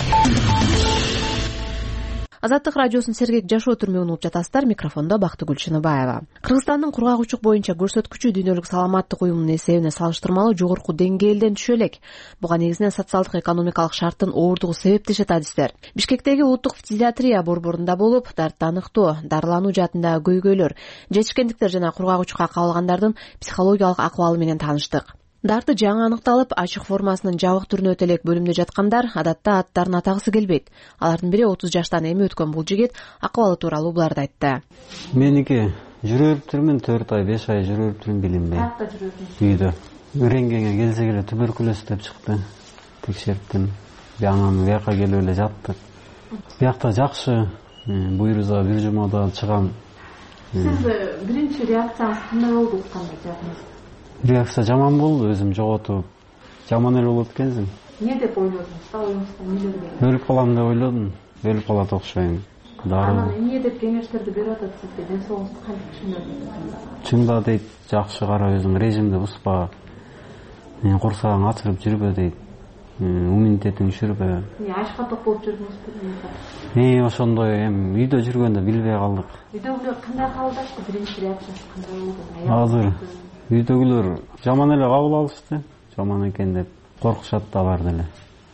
Азаттык радиосунун сергек жашоо түрмөгүн угуп жатасыздар. Микрофондо Бактыгүл Чыныбаева. Кыргызстандын кургак учук боюнча көрсөткүчү дүйнөлүк саламаттык уюмунун эсебине салыштырмалуу жогорку деңгээлден түшө элек. Буга негизинен социалдык экономикалык шарттын оордугу себептешет адистер. Бишкектеги улуттук фтизиатрия борборунда болуп, дартты аныктоо, дарылануу жаатындагы көйгөйлөр, жетишкендиктер жана кургак учукка кабылгандардын психологиялык акыбалы менен тааныштык. Дарты жаңы аныкталып, ачык формасынын жабык түрүнө өтө элек бөлүмдө жаткандар адатта аттарын атагысы келбейт. Алардын бири отуз жаштан эми өткөн бул жигит акыбалы тууралуу буларды айтты. Меники жүрүп турмун төрт ай, беш ай жүрүп турмун билинбей. Каякта жүрөсүң? Үйдө. Рентгенге келсе эле туберкулез деп чыкты. Текшерттим. Анан бияка келип эле жаттык. Биякта жакшы, буйруза бир жумада чыгам. Сиз биринчи реакцияңыз кандай болду? Кандай жагдыңыз? Реакция жаман болду, өзүм жоготуп, жаман эле болуп экенсиң. Эмне деп ойлодуңуз? Оюңузда эмне келди? Өлүп калам деп ойлодум, өлүп калат окшойм. Анан эмне деп кеңештерди берип атат сизге? Ден соолугуңузду кантип түшүндүрдүңүз? Чында дейт, жакшы кара өзүң режимди бузба. Мен курсагың ачырып жүрбө дейт. Иммунитетиң түшүрбө. Эмне ашка ток болуп жүрдүңүзбү? Э, ошондой эми үйдө жүргөндө билбей калдык. Үйдөгүлөр кандай кабылдашты? Биринчи реакциясы кандай болду? Азыр үйдөгүлөр жаман эле кабыл алышты. Жаман экен деп коркушат да алар деле.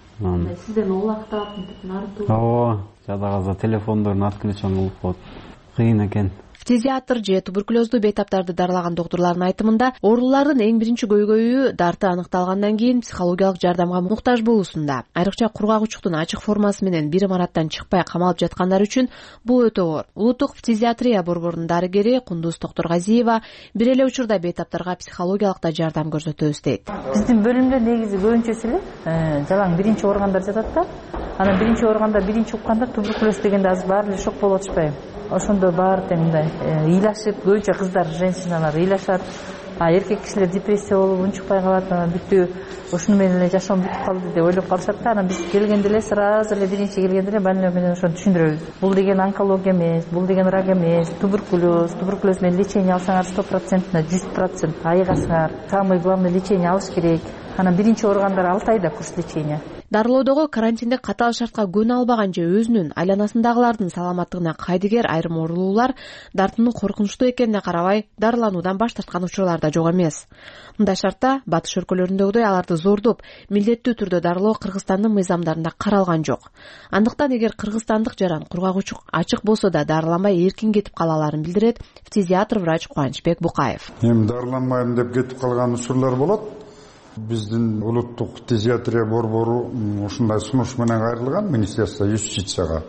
Сизден улактап, нартуу. Ооба, жада каза телефондорун отключен кылып коет. кыйын экен. Фтизиатр же туберкулезду бейтаптарды дарылаган доктурлардын айтымында оорулардын эң биринчи көйгөйү дарты аныкталгандан кийин психологиялык жардамга муктаж болуусунда. Айрыкча кургак учуктун ачык формасы менен бир имараттан чыкпай камалып жаткандар үчүн бул өтө оор. Улуттук фтизиатрия борборунун дарыгери Кундуз Токтургазиева бир эле учурда бейтаптарга психологиялык да жардам көрсөтөбүз дейт. Биздин бөлүмдө негизи көбүнчөсү эле жалаң биринчи органдар жатат да. Анан биринчи органда биринчи укканда туберкулез дегенде азыр баары эле шок болуп атышпайбы? Ошондо баары тең мындай ыйлашып, көбүнчө кыздар, женщиналар ыйлашат. А эркек кишилер депрессия болуп унчукпай калат, анан бүттү, ушуну менен эле жашоом бүтүп калды деп ойлоп калышат да. Анан биз келгенде эле сразу эле биринчи келгенде эле больной менен ошону түшүндүрөбүз. Бул деген онкология эмес, бул деген рак эмес, туберкулез, туберкулез менен лечение алсаңар сто процентине жүз процент айыгасыңар. Самый главный лечение алыш керек. Анан биринчи органдар алты айда курс лечения. Дарылоодогу карантиндик катаал шартка көнө албаган же өзүнүн айланасындагылардын саламаттыгына кайдыгер айрым оорулуулар дартынын коркунучтуу экенине карабай дарылануудан баш тарткан учурлар да жок эмес. Мындай шартта батыш өлкөлөрүндөгүдөй аларды зордоп, милдеттүү түрдө дарылоо Кыргызстандын мыйзамдарында каралган жок. Андыктан эгер кыргызстандык жаран кургак учук ачык болсо да дарыланбай эркин кетип калаларын билдирет фтизиатр врач Кубанычбек Букаев. Эми дарыланбайм деп кетип калган учурлар болот. Биздин улуттук фтизиатрия борбору ушундай сунуш менен кайрылган министерство юстицияга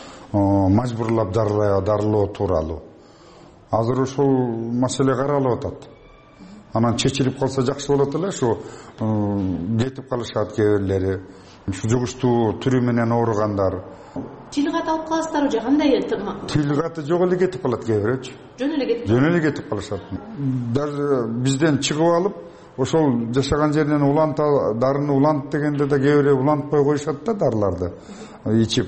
мажбурлап дарылоо тууралуу. Азыр ушул маселе каралып атат. Анан чечилип калса жакшы болот эле, ушу кетип калышат кээ бирлери. Ушу жугуштуу түрү менен ооругандар. Тил кат алып каласыздарбы же кандай? Тил каты жок эле кетип калат кээ бирөөчү. Жөн эле кетип. Жөн эле кетип калышат. Даже бизден чыгып алып ошол жашаган жеринен уланта дарыны улант дегенде да кээ бирөө улантпай коюшат да дарыларды ичип.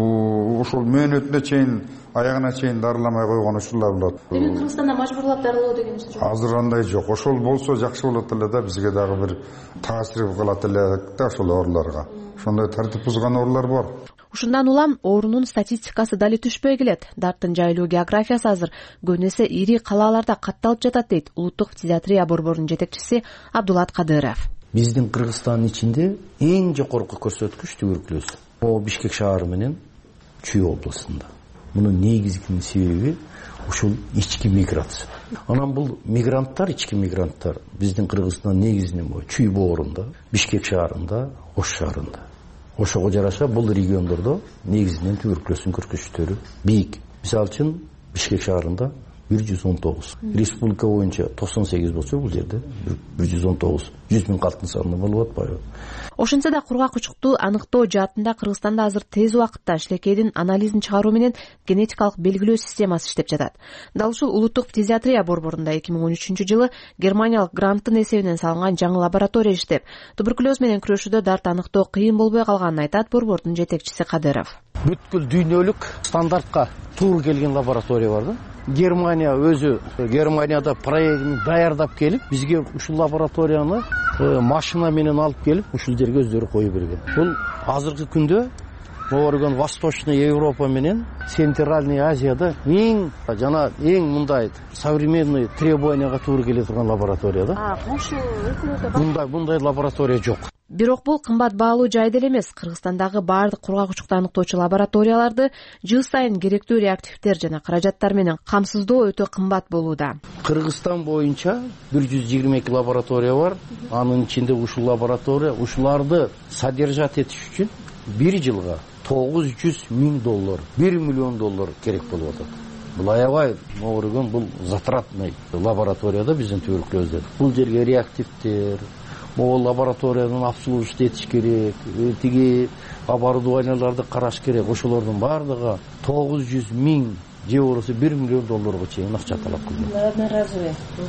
Ошол мөөнөтүнө чейин, аягына чейин дарыламай койгон учурлар болот. Демек Кыргызстанда мажбурлап дарылоо дегенибиз жок. Азыр андай жок. Ошол болсо жакшы болот эле да, бизге дагы бир таасир кылат эле да ошол ооруларга. Ошондой тартип бузган оорулар бар. Ушундан улам оорунун статистикасы дали түшпөй келет. Дарттын жайылуу географиясы азыр көбүн эсе ири калааларда катталып жатат дейт улуттук фтизиатрия борборунун жетекчиси Абдулат Кадыров. Биздин Кыргызстандын ичинде эң жогорку көрсөткүч туберкулез. О Бишкек шаары менен Чүй областында. Мунун негизги себеби ушул ички миграция. Анан бул мигранттар, ички мигранттар биздин Кыргызстандын негизинен Чүй боорунда, Бишкек шаарында, Ош шаарында. Ошого жараша бул региондордо негизинен туберкулездин көрсөткүчтөрү бийик. Мисалы үчүн Бишкек шаарында бир жүз он тогуз, республика боюнча токсон сегиз болсо бул жерде бир жүз он тогуз, жүз миң калктын саны болуп атпайбы? Ошентсе да кургак учукту аныктоо жаатында Кыргызстанда азыр тез убакытта шилекейдин анализин чыгаруу менен генетикалык белгилөө системасы иштеп жатат. Дал ушул улуттук фтизиатрия борборунда эки миң он үчүнчү жылы германиялык гранттын эсебинен салынган жаңы лаборатория иштеп, туберкулез менен күрөшүүдө дарт аныктоо кыйын болбой калганын айтат борбордун жетекчиси Кадыров. Бүткүл дүйнөлүк стандартка туура келген лаборатория бар да. Германия өзү Германияда проектин даярдап келип, бизге ушул лабораторияны машина менен алып келип, ушул жерге өздөрү коюп берген. Бул азыркы күндө Орегон Восточный Европа менен Центральный Азияда эң жана эң мындай современный требованияга туура келе турган лаборатория да. А, ошол өлкөлөрдө бар. Мындай мындай лаборатория жок. Бирок бул кымбат баалуу жай деле эмес. Кыргызстандагы баардык кургак учукту аныктоочу лабораторияларды жыл сайын керектүү реактивдер жана каражаттар менен камсыздоо өтө кымбат болууда. Кыргызстан боюнча бир жүз жыйырма эки лаборатория бар. Анын ичинде ушул лаборатория ушуларды содержать этиш үчүн бир жылга тогуз жүз миң доллар, бир миллион доллар керек болуп атат. Бул аябай Орегон бул затратный лабораторияда биздин туберкулезде. Бул жерге реактивдер, могул лабораторияны обслуживать этиш керек, тиги оборудованияларды караш керек. Ошолордун бардыгы тогуз жүз миң же болбосо бир миллион долларга чейин акча талап кылды. Булар одноразовый.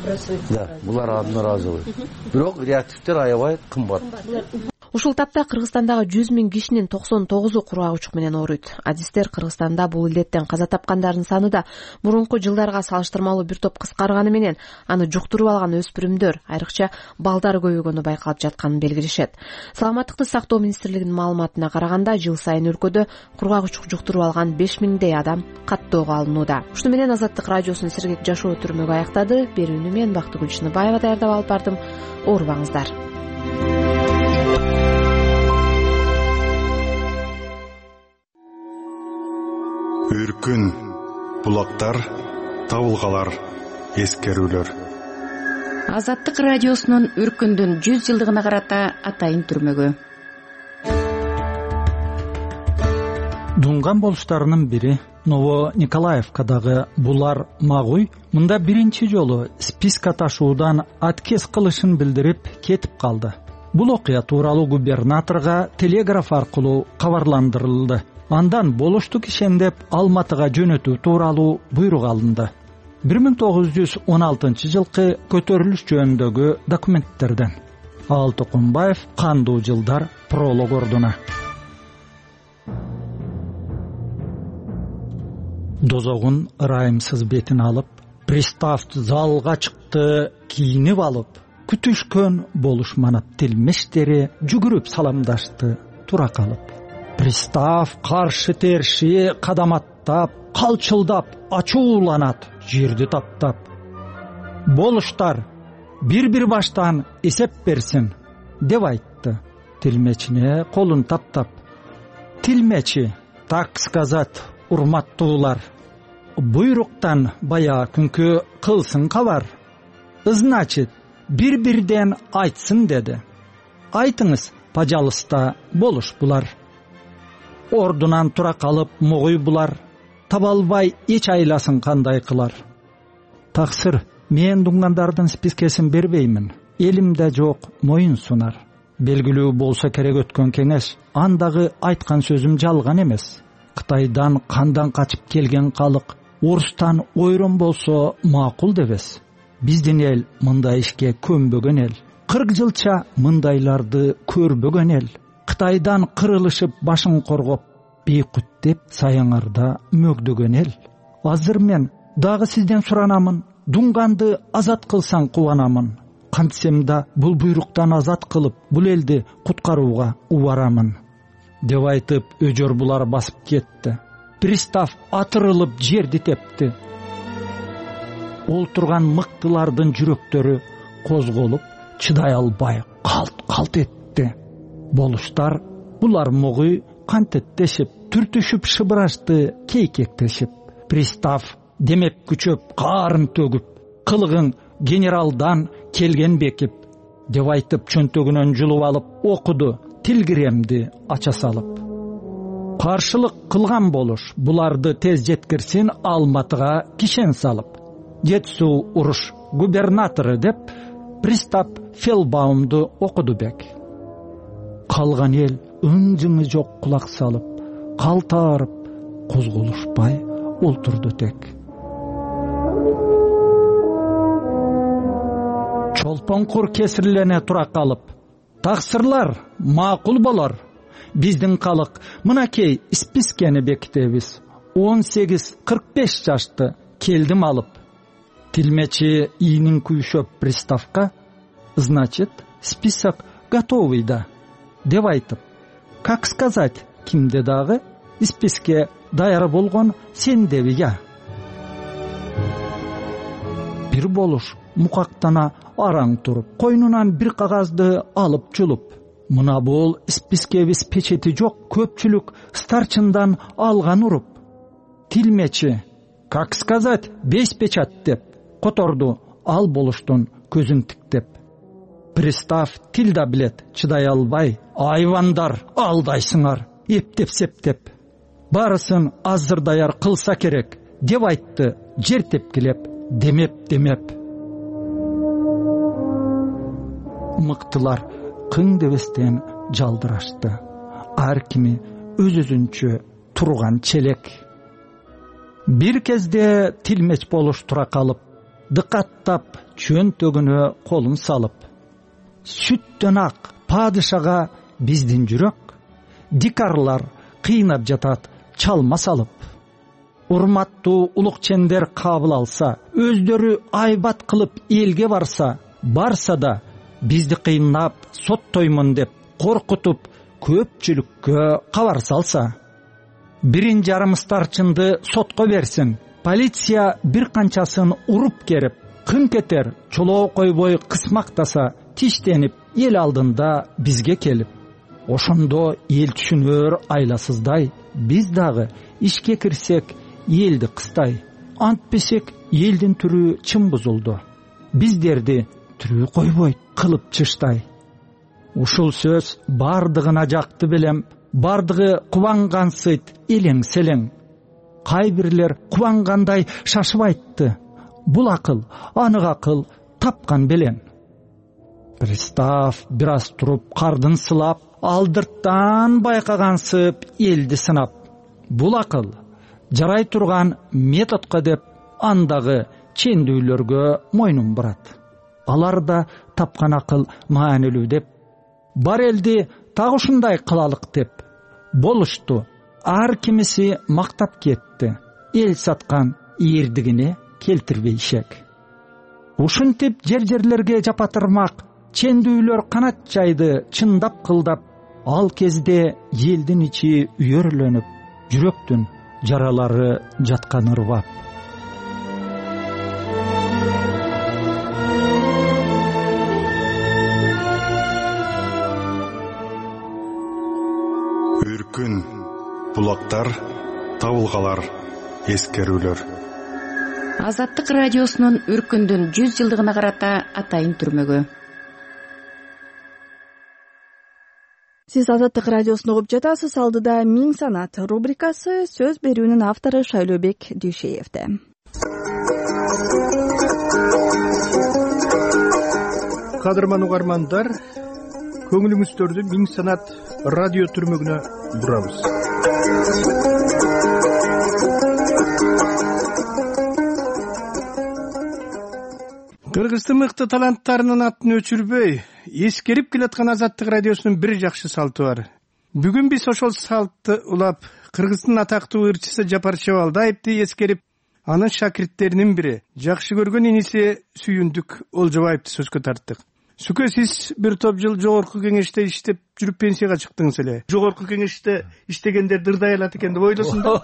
Да, булар одноразовый. Бирок реактивдер аябай кымбат. Ушул тапта Кыргызстандагы жүз миң кишинин токсон тогузу кургак учук менен ооруйт. Адистер Кыргызстанда бул илдеттен каза тапкандардын саны да мурунку жылдарга салыштырмалуу бир топ кыскарганы менен аны жуктуруп алган өспүрүмдөр, айрыкча балдар көбөйгөнү байкалып жатканын белгилешет. Саламаттыкты сактоо министрлигинин маалыматына караганда, жыл сайын өлкөдө кургак учук жуктуруп алган беш миңдей адам каттоого алынууда. Ушуну менен Азаттык радиосунун сергек жашоо түрмөгү аяктады. Берүүнү мен Бактыгүл Чыныбаева даярдап алып бардым. Оорубаңыздар. Үркүн булактар, табылгалар, эскерүүлөр. Азаттык радиосунун өркүндүн жүз жылдыгына карата атайын түрмөгү. Дунган болуштарынын бири Ново-Николаевкадагы Булар Магуй мында биринчи жолу списка ташуудан аткез кылышын билдирип кетип калды. Бул окуя тууралуу губернаторго телеграф аркылуу кабарландырылды. Андан болушту кишендеп Алматыга жөнөтүү тууралуу буйрук алынды. бир миң тогуз жүз он алтынчы жылкы көтөрүлүш жөнүндөгү документтерден. Ал Токунбаев кандуу жылдар пролог ордуна. Дозогун ырайымсыз бетин алып, пристав залга чыкты, кийинип алып, күтүшкөн болушманат тилмештери жүгүрүп саламдашты, тура калып. Пристав каршы терши кадаматтап, калчылдап, ачууланат, жерди таптап. Болуштар бир-бир баштан эсеп берсин, деп айтты, тилмечине колун таптап. Тилмечи, так сказать, урматтуулар, буйруктан бая күнкү кылсын кабар. Значит, бир-бирден айтсын деди. Айтыңыз, пожалуйста, болуш булар. Ордунан тура калып могуй булар, таба албай эч айласын кандай кылар. Таксыр, мен дунгандардын спискесин бербеймин. Элимде жок моюн сунар. Белгилүү болсо керек өткөн кеңеш, андагы айткан сөзүм жалган эмес. Кытайдан кандан качып келген калык, орустан ойрон болсо макул дебес. Биздин эл мындай ишке көнбөгөн эл. кырк жылча мындайларды көрбөгөн эл. Кытайдан кырылышып башын коргоп, бейкүттеп саяңарда мөгдөгөн эл. Азыр мен дагы сизден суранамын, дунганды азат кылсаң кубанамын. Кантсем да бул буйруктан азат кылып, бул элди куткарууга убарамын. Деп айтып, өжөр булар басып кетти. Пристав атырылып жерди тепти. Ол турган мыктылардын жүрөктөрү козголуп, чыдай албай калт-калт этти. Болуштар булар могуй кантеттешип, түртүшүп шыбырашты, кейкектешип. Пристав демеп күчөп, каарын төгүп, кылыгың генералдан келген бекип, деп айтып чөнтөгүнөн жулуп алып, окуду, тилгиремди ача салып. Каршылык кылган болуш, буларды тез жеткирсин Алматыга кишен салып. Жетсу уруш губернатору деп пристав Фелбаумду окуду бек. Калган эл ың-жыңы жок кулак салып, калтарып, козголушпай олтурду тек. Чолпонкур кесирлене тура калып, таксырлар макул болор. Биздин калык мынакей спискени бекитебиз. он сегиз кырк беш жашты, келдим алып. Тилмечи ийинин күйшөп приставка, значит, список готовый да, деп айтып. Как сказать, кимде дагы списке даяр болгон сен деби я. Бир болуш мукактана араң туруп, койнунан бир кагазды алып жулуп. Мына бул спискебиз печети жок, көпчүлүк старчындан алган уруп. Тилмечи, как сказать, беш печат деп которду ал болуштун көзүн тиктеп. Пристав тил да билет, чыдай албай, айвандар, алдайсыңар, эптеп-септеп. Барысын азыр даяр кылса керек, деп айтты, жер тепкилеп, демеп-демеп. Мыктылар кың дебестен жалдырашты. Ар кими өз-өзүнчө турган челек. Бир кезде тилмеч болуш тура калып, дыкаттап чөнтөгүнө колун салып. Сүттөн ак падышага биздин жүрөк, дикарлар кыйнап жатат чалма салып. Урматтуу улукчендер кабыл алса, өздөрү айбат кылып элге барса, барса да бизди кыйнап соттоймун деп коркутуп көпчүлүккө кабар салса. Бирин жарым старчынды сотко берсин, полиция бир канчасын уруп керип, кын кетер чолоо койбой кысмактаса, тиштенип эл алдында бизге келип. Ошондо эл түшүнөр айласыздай, биз дагы ишке кирсек элди кыстай. антпесек элдин түрү чын бузулду, биздерди тирүү койбойт кылып чыштай. Ушул сөз бардыгына жакты белем, бардыгы кубангансыйт элең селең. Кайбирлер кубангандай шашып айтты, бул акыл, анык акыл тапкан белең. Пристав бир аз туруп кардын сылап, алдырттан байкагансып элди сынап. Бул акыл жарай турган методко деп андагы чендүүлөргө мойнун бурат. Алар да тапкан акыл маанилүү деп, бар элди так ушундай кылалык деп болушту. Ар кимиси мактап кетти, эл саткан ийирдигине келтирбейшек. Ушинтип жер-жерлерге жапатырмак чендүүлөр канат жайды чындап кылдап, ал кезде элдин ичи үйөрлөнүп, жүрөктүн жаралары жаткан ырбап. Үркүн, булактар, табылгалар, эскерүүлөр. Азаттык радиосунун Үркүндүн жүз жылдыгына карата атайын түрмөгү. Сиз Азаттык радиосун угуп жатасыз. Алдыда Миң санат рубрикасы, сөз берүүнүн автору Шайлообек Дүйшеевде. Кадырман угармандар, көңүлүңүздөрдү Миң санат радио түрмөгүнө бурабыз. Кыргыздын мыкты таланттарынын атын өчүрбөй, эскерип келаткан Азаттык радиосунун бир жакшы салты бар. Бүгүн биз ошол салтты улап, Кыргыздын атактуу ырчысы Жапар Чабалдаевди эскерип, анын шакирттеринин бири, жакшы көргөн иниси Сүйүндүк Олжобаевди сөзгө тарттык. Сүкө, сиз бир топ жыл жогорку кеңеште иштеп жүрүп пенсияга чыктыңыз эле. Жогорку кеңеште иштегендер дырдай алат экен деп ойлосуң да.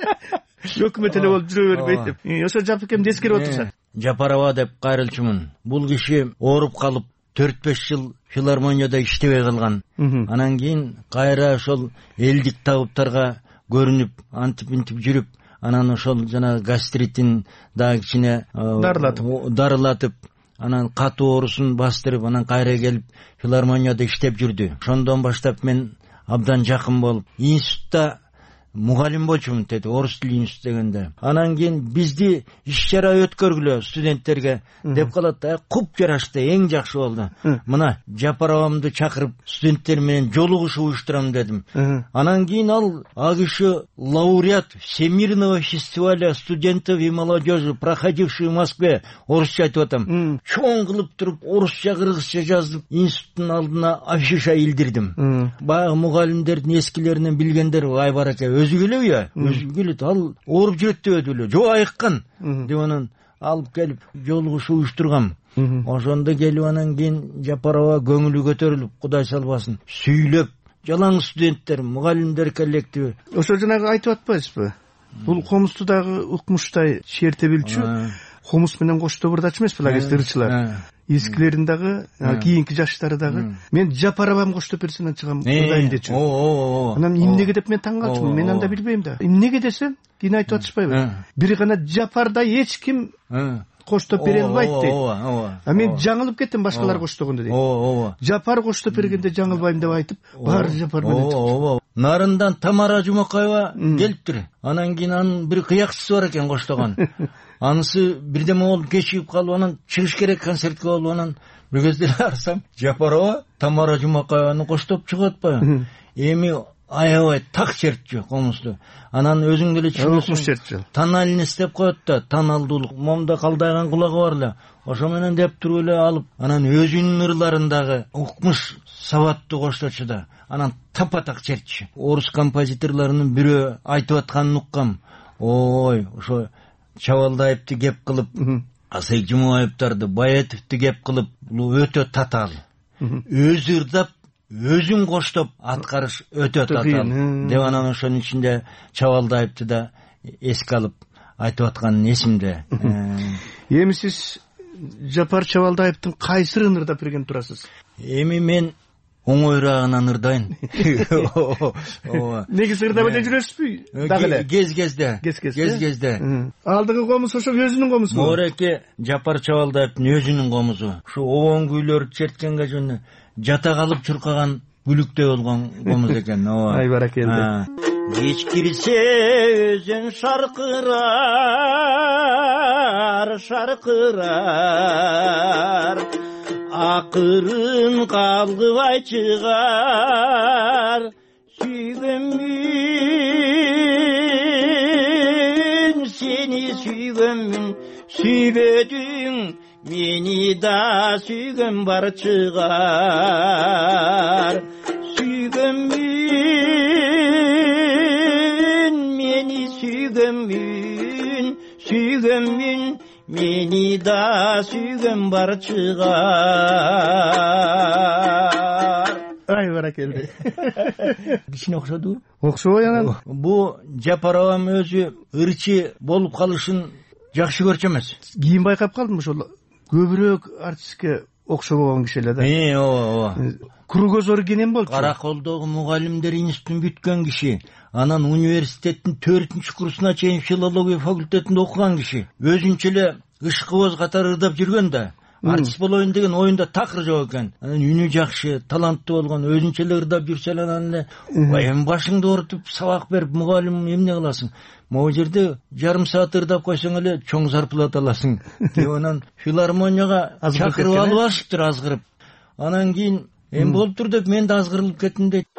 Өкмөт эле болуп жүрө бербейт деп. Ошо Жапыкемди эскерип отурса. Жапар аба деп кайрылчумун. Бул киши ооруп калып төрт беш жыл филармонияда иштебей калган. Анан кийин кайра ошол элдик табыптарга көрүнүп, антип-интип жүрүп, анан ошол жана гастритин дагы кичине дарылатып, дарылатып, анан катуу оорусун бастырып, анан кайра келип филармонияда иштеп жүрдү. Ошондон баштап мен абдан жакын болуп, институтта мугалим болчумун деди, орус тили институт дегенде. Анан кийин бизди иш-чара өткөргүлө студенттерге деп калат да, куп жарашты, эң жакшы болду. Мына Жапар абамды чакырып студенттер менен жолугушуу уюштурам дедим. Анан кийин ал а киши лауреат Всемирного фестиваля студентов и молодежи, проходивший в Москве, орусча айтып атам. Чоң кылып туруп орусча, кыргызча жазып, институттун алдына афиша илдирдим. Баягы мугалимдердин эскилеринен билгендер ай бар экен. Өзү келеби я, өзү келет, ал ооруп жүрөт деп өтүлө, жок айыккан деп анан алып келип жолугушуу уюштургам. Ошондо келип анан кийин Жапар аба көңүлү көтөрүлүп, Кудай салбасын, сүйлөп, жалаң студенттер, мугалимдер коллективи. Ошо жанагы айтып атпайсызбы? Бул комусту дагы укмуштай шерте билчү, комус менен кошто бурдач эмес беле ырчылар. Эскилерин дагы, кийинки жаштары дагы. Мен Жапар абам кошто персонан чыгам, бурдайм дечү. Анан эмнеге деп мен таң калчумун, мен анда билбейм да. Эмнеге десем, кийин айтып атышпайбы? Бир гана Жапарда эч ким кошто бере албайт дейт. А мен жаңылып кеттим башкалар коштогондо дейт. Жапар кошто бергенде жаңылбайм деп айтып, баары Жапар менен чыкты. Нарындан Тамара Жумакаева келиптир. Анан кийин анын бир кыякчысы бар экен коштогон. Анысы бирдеме болуп кечигип калып, анан чыгыш керек концертке болуп, анан бир кезде арсам, Жапар аба Тамара Жумакаеваны коштоп чыгып атпайбы? Эми аябай так чертчү комусту. Анан өзүң деле чыгып тональность деп коет да, тоналдуулук, момда калдайган кулагы бар эле. Ошо менен деп туруп эле алып, анан өзүнүн ырларындагы укмуш сабаттуу кошточу да. Анан тапатак чертчү. Орус композиторлорунун бирөө айтып атканын уккам. Ой, ошо Чабалдаевди кеп кылып, Асай Жумаевдарды, Баятовду кеп кылып, бул өтө татаал. Өзү ырдап, өзүн коштоп аткарыш өтө татаал. Деп анан ошонун ичинде Чабалдаевди да эске алып айтып атканын эсимде. Эми сиз Жапар Чабалдаевдин кайсырын ырдап берген турасыз? Эми мен оңойраагынан ырдайын. Негизи ырдап эле жүрөсүзбү дагы эле? Кез кезде. Кез кезде. Кез кезде. Алдыгы комуз ошо өзүнүн комузу. Мореке Жапар Чабалдаевдин өзүнүн комузу. Ушу обон күүлөрдү черткенге жөн жата калып чуркаган бүлүктөй болгон комуз экен. Ай баракелди. Кеч кирсе өзүң шаркырар, шаркырар, акырын калгыбай чыгар, сүйгөнмүн, сени сүйгөнмүн, сүйбөдүң мени да, сүйгөн бар чыгар, сүйгөнмүн, мени сүйгөнмүн, сүйгөнмүн, мени да, сүйгөн бар чыгар. Ай баракелди. Кичине окшоду? Окшобой анан. Бу Жапар абам өзү ырчы болуп калышын жакшы көрчү эмес. Кийин байкап калдым ошол көбүрөөк артистке окшобогон киши эле да. Э, ооба, ооба. Куру көз оригинен болчу. Караколдогу мугалимдер институтун бүткөн киши, анан университеттин төртүнчү курсуна чейин филология факультетинде окуган киши. Өзүнчө эле ышкыбоз катары ырдап жүргөн да. Артист болоюн деген оюнда такыр жок экен. Анан үнү жакшы, таланттуу болгон, өзүнчө эле ырдап жүрсө эле анан эле эми башыңды оорутуп сабак берип мугалим эмне кыласың? Могу жерде жарым саат ырдап койсоң эле чоң зарплата аласың. Кеп анан филармонияга чакырып алып алышыптыр азгырып. Анан кийин эми болуптур деп мен да азгырылып кеттим дейт.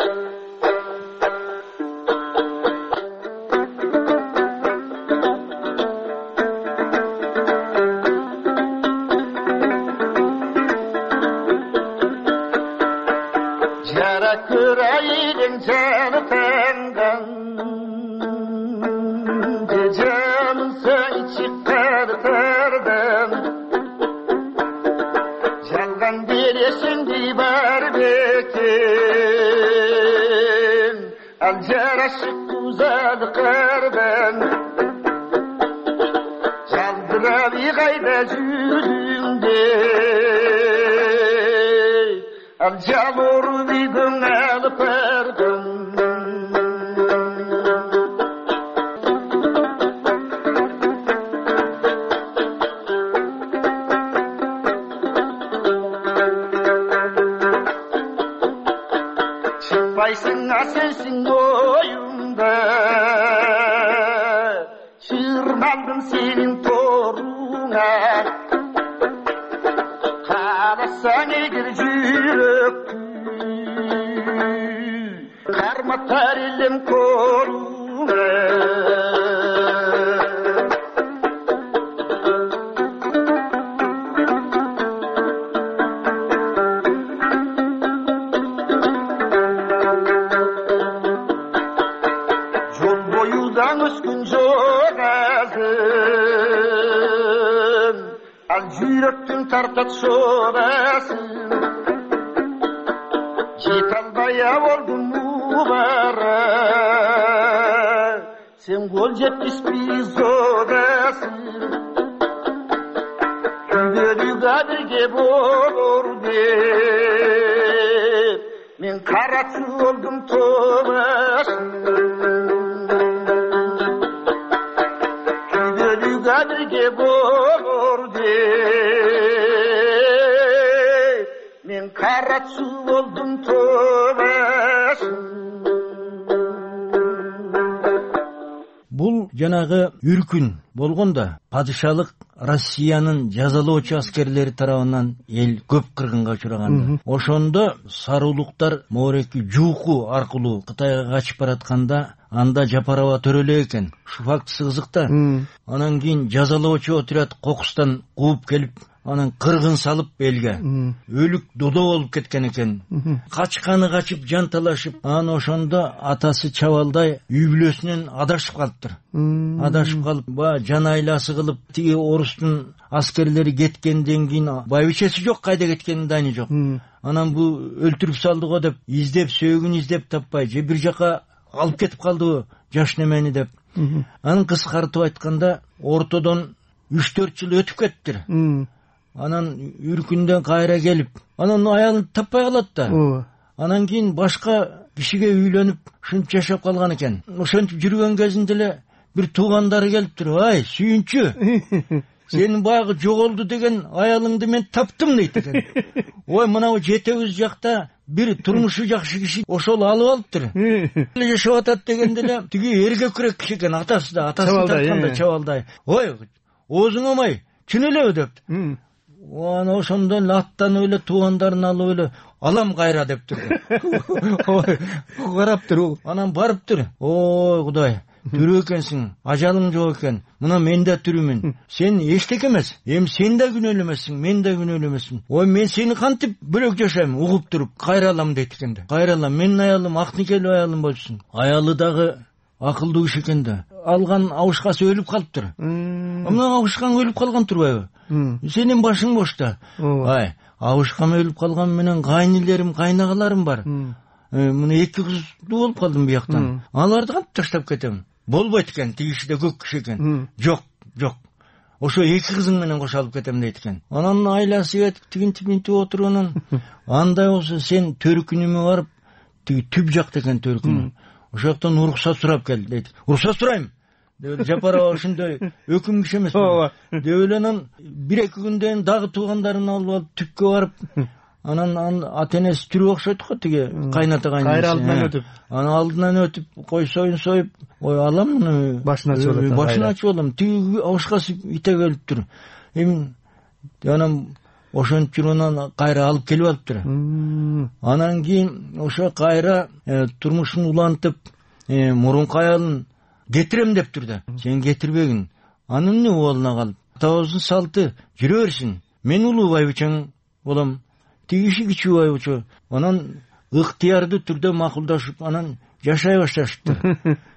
Жанагы үркүн болгондо падышалык Россиянын жазалоочу аскерлери тарабынан эл көп кыргынга учураган. Ошондо сарылуктар Мореки жууку аркылуу Кытайга качып баратканда анда Жапар аба төрөлө экен. Ушул фактысы кызык да. Анан кийин жазалоочу отряд Кокустан кууп келип, анан кыргын салып элге өлүк додо болуп кеткен экен. Качканы качып жанталашып, анан ошондо атасы Чабалдай үй бүлөсүнөн адашып калыптыр. Адашып калып, ба жан айласы кылып, тиги орустун аскерлери кеткенден кийин байбичеси жок, кайда кеткенин дайны жок. Анан бу өлтүрүп салды го деп издеп, сөөгүн издеп таппай, же бир жака алып кетип калдыбы жаш немени деп. Анан кыскартып айтканда ортодон үч төрт жыл өтүп кетиптир. Анан үркүндөн кайра келип, анан аялын таппай калат да. анан кийин башка кишиге үйлөнүп ушинтип жашап калган экен. Ошентип жүргөн кезинде эле бир туугандары келиптир. Ай, сүйүнчү, сенин баягы жоголду деген аялыңды мен таптым дейт экен. Ой, мынау жетебиз жакта бир турмушу жакшы киши ошол алып алыптыр. Жашап атат дегенде эле тиги эркекирээк киши экен, атасы да, атасын тартканда чабалдай. Ой, оозуң омай, чын элеби депти. Ана ошондон эле аттанып эле туугандарын алып эле алам кайра дептир. Ой, караптыр, анан барыптыр. Ой, Кудай, тирүү экенсиң, ажалың жок экен. Мына мен да тирүүмүн. Сен эчтеке эмес. Эми сен да күнөөлүү эмессиң, мен да күнөөлүү эмесмин. Ой, мен сени кантип бөлөк жашайм, угуп туруп, кайралам дейт экен да. Кайралам, менин аялым ак никелүү аялым болсун. Аялы дагы акылдуу киши экен да. Алган абышкасы өлүп калыптыр. Мына абышкаң өлүп калган турбайбы? Сенин башың бош да. Ай, абышкам өлүп калган менен кайнилерим, кайнагаларым бар. Мына эки кыздуу болуп калдым бияктан. Аларды кантип таштап кетем? Болбойт экен, тиги киши да көк киши экен. Жок, жок. Ошо эки кызың менен кошо алып кетем дейт экен. Анан айласы тигинтип минтип отурганан, андай болсо сен төркүнүмө барып, тиги түп жакта экен төркүнү. Ошол жактан уруксат сурап кел дейт. Уруксат сурайм. Деп Жапарова ошондой өкүм киши эмес. Деп эле анан бир эки күндөн дагы туугандарын алып алып түпкө барып, анан ата энеси тирүү окшойт го, тиги кайната кайнысы. Кайра алдынан өтүп. Анан алдынан өтүп, кой союн союп, ой алам муну башын ачып алат. Башын ачып алам. Тиги абышкасы ите келиптир. Эми анан ошентип жүрүп анан кайра алып келип алыптыр. Анан кийин ошо кайра турмушун улантып, мурунку аялын кетирем дептир да. Сен кетирбегин. Анын эмне уолуна калып? Атабыздын салты жүрө берсин. Мен улуу байбичең болом. Тиги киши кичүү байбиче. Анан ыктыярдуу түрдө макулдашып, анан жашай башташыптыр.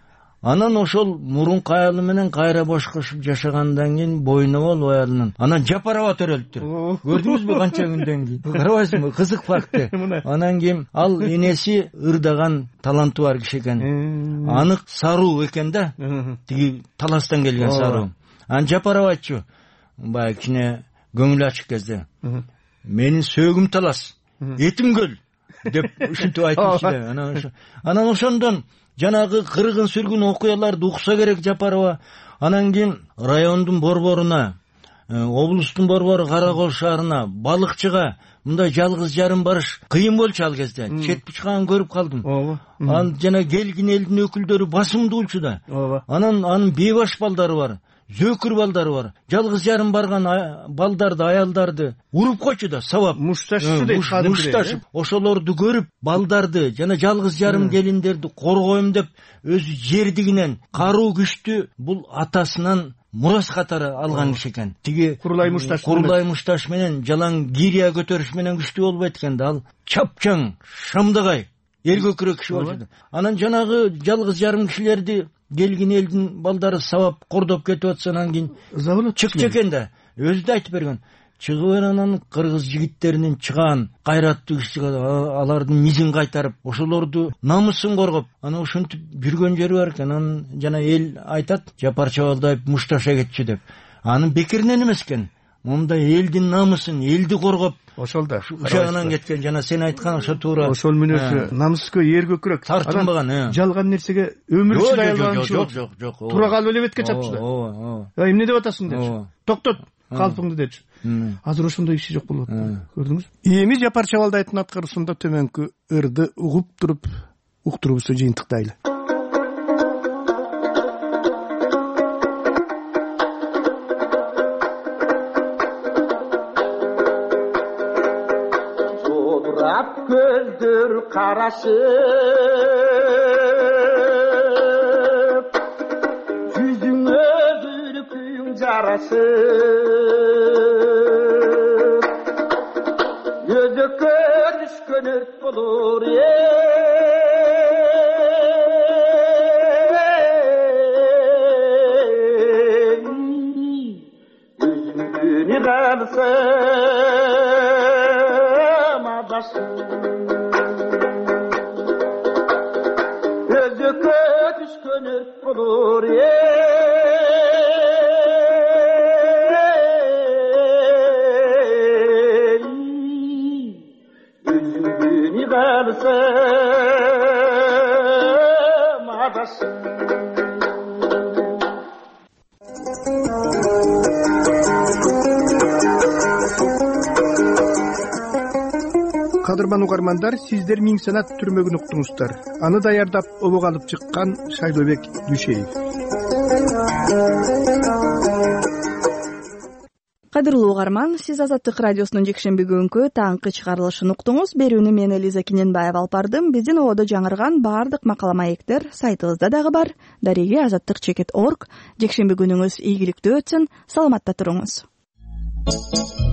Анан ошол мурунку аялы менен кайра бошкошуп жашагандан кийин боюна болуп аялынын. Анан Жапарова төрөлүптүр. Көрдүңүзбү канча күндөн кийин? Карабайсызбы? Кызык факты. Анан кийин ал энеси ырдаган таланты бар киши экен. Анык саруу экен да. Тиги таластан келген саруу. Анан Жапарова айтчу, баягы кичине көңүлү ачык кезде. Менин сөөгүм талас, этим көл деп ушинтип айтчу да. Анан ошондон жанагы кыргын сүргүн окуяларды укса керек Жапарова. Анан кийин райондун борборуна, облустун борбору Кара Кол шаарына, балыкчыга мындай жалгыз жарым барыш кыйын болчу ал кезде. Чет бычкагын көрүп калдым. Анан жана келгин элдин өкүлдөрү басымдуу болчу да. Анан анын бейбаш балдары бар, зөкүр балдары бар. Жалгыз жарым барган балдарды, аялдарды уруп койчу да, сабап. Мушташчы дейт, мушташып. Ошолорду көрүп, балдарды жана жалгыз жарым келиндерди коргойм деп өзү жердигинен каруу күчтү бул атасынан мурас катары алган киши экен. Тиги курулай мушташ курулай мушташ менен жалаң гирия көтөрүш менен күчтүү болбойт экен да. Ал чапчаң, шамдагай, эркекирээк киши болчу. Анан жанагы жалгыз жарым кишилерди келгин элдин балдары сабап кордоп кетип атса, анан кийин чыкчы экен да. Өзү да айтып берген. Чыгып анан кыргыз жигиттеринин чыган кайраттуу киши, алардын мизин кайтарып, ошолорду намысын коргоп, анан ошентип жүргөн жери бар экен. Анан жана эл айтат, Жапар Чабалдаев мушташа кетчү деп. Анын бекеринен эмес экен. Мондай элдин намысын, элди коргоп, ошол да ушаганан кеткен. Жана сен айткан ошо туура. Ошол мүнөзгө намыскө эркекирээк тартынбаган, жалган нерсеге өмүрчү даярдалган. Жок, жок, жок. Туура калып эле бетке чапчу да. Ооба, ооба. Эмне деп атасың дечү. Токтот, калпыңды дечү. Азыр ошондой киши жок болуп атты. Көрдүңүз? Эми Жапар Чабалдаевдин аткаруусунда төмөнкү ырды угуп туруп, уктуруубузду жыйынтыктайлы. Көздөр карашып, жүзүңө күлкүң жарашып, өзөккө түшкөн өрт болор өзүңдү калсам адашып, өзөккө түшкөн өрт болор өзүңдү adasım adasım. Кадырман угармандар, сиздер Миң санат түрмөгүн уктуңуздар. Аны даярдап обого алып чыккан Шайлообек Дүйшеев. Кадырлуу угарман, сиз Азаттык радиосунун жекшемби күнкү таңкы чыгарылышын уктуңуз. Берүүнү мен Элиза Киненбаева алып бардым. Биздин ободо жаңырган баардык макала маектер сайтыбызда дагы бар. Дареги азаттык чекит точка орг. Жекшемби күнүңүз ийгиликтүү өтсүн. Саламатта туруңуз.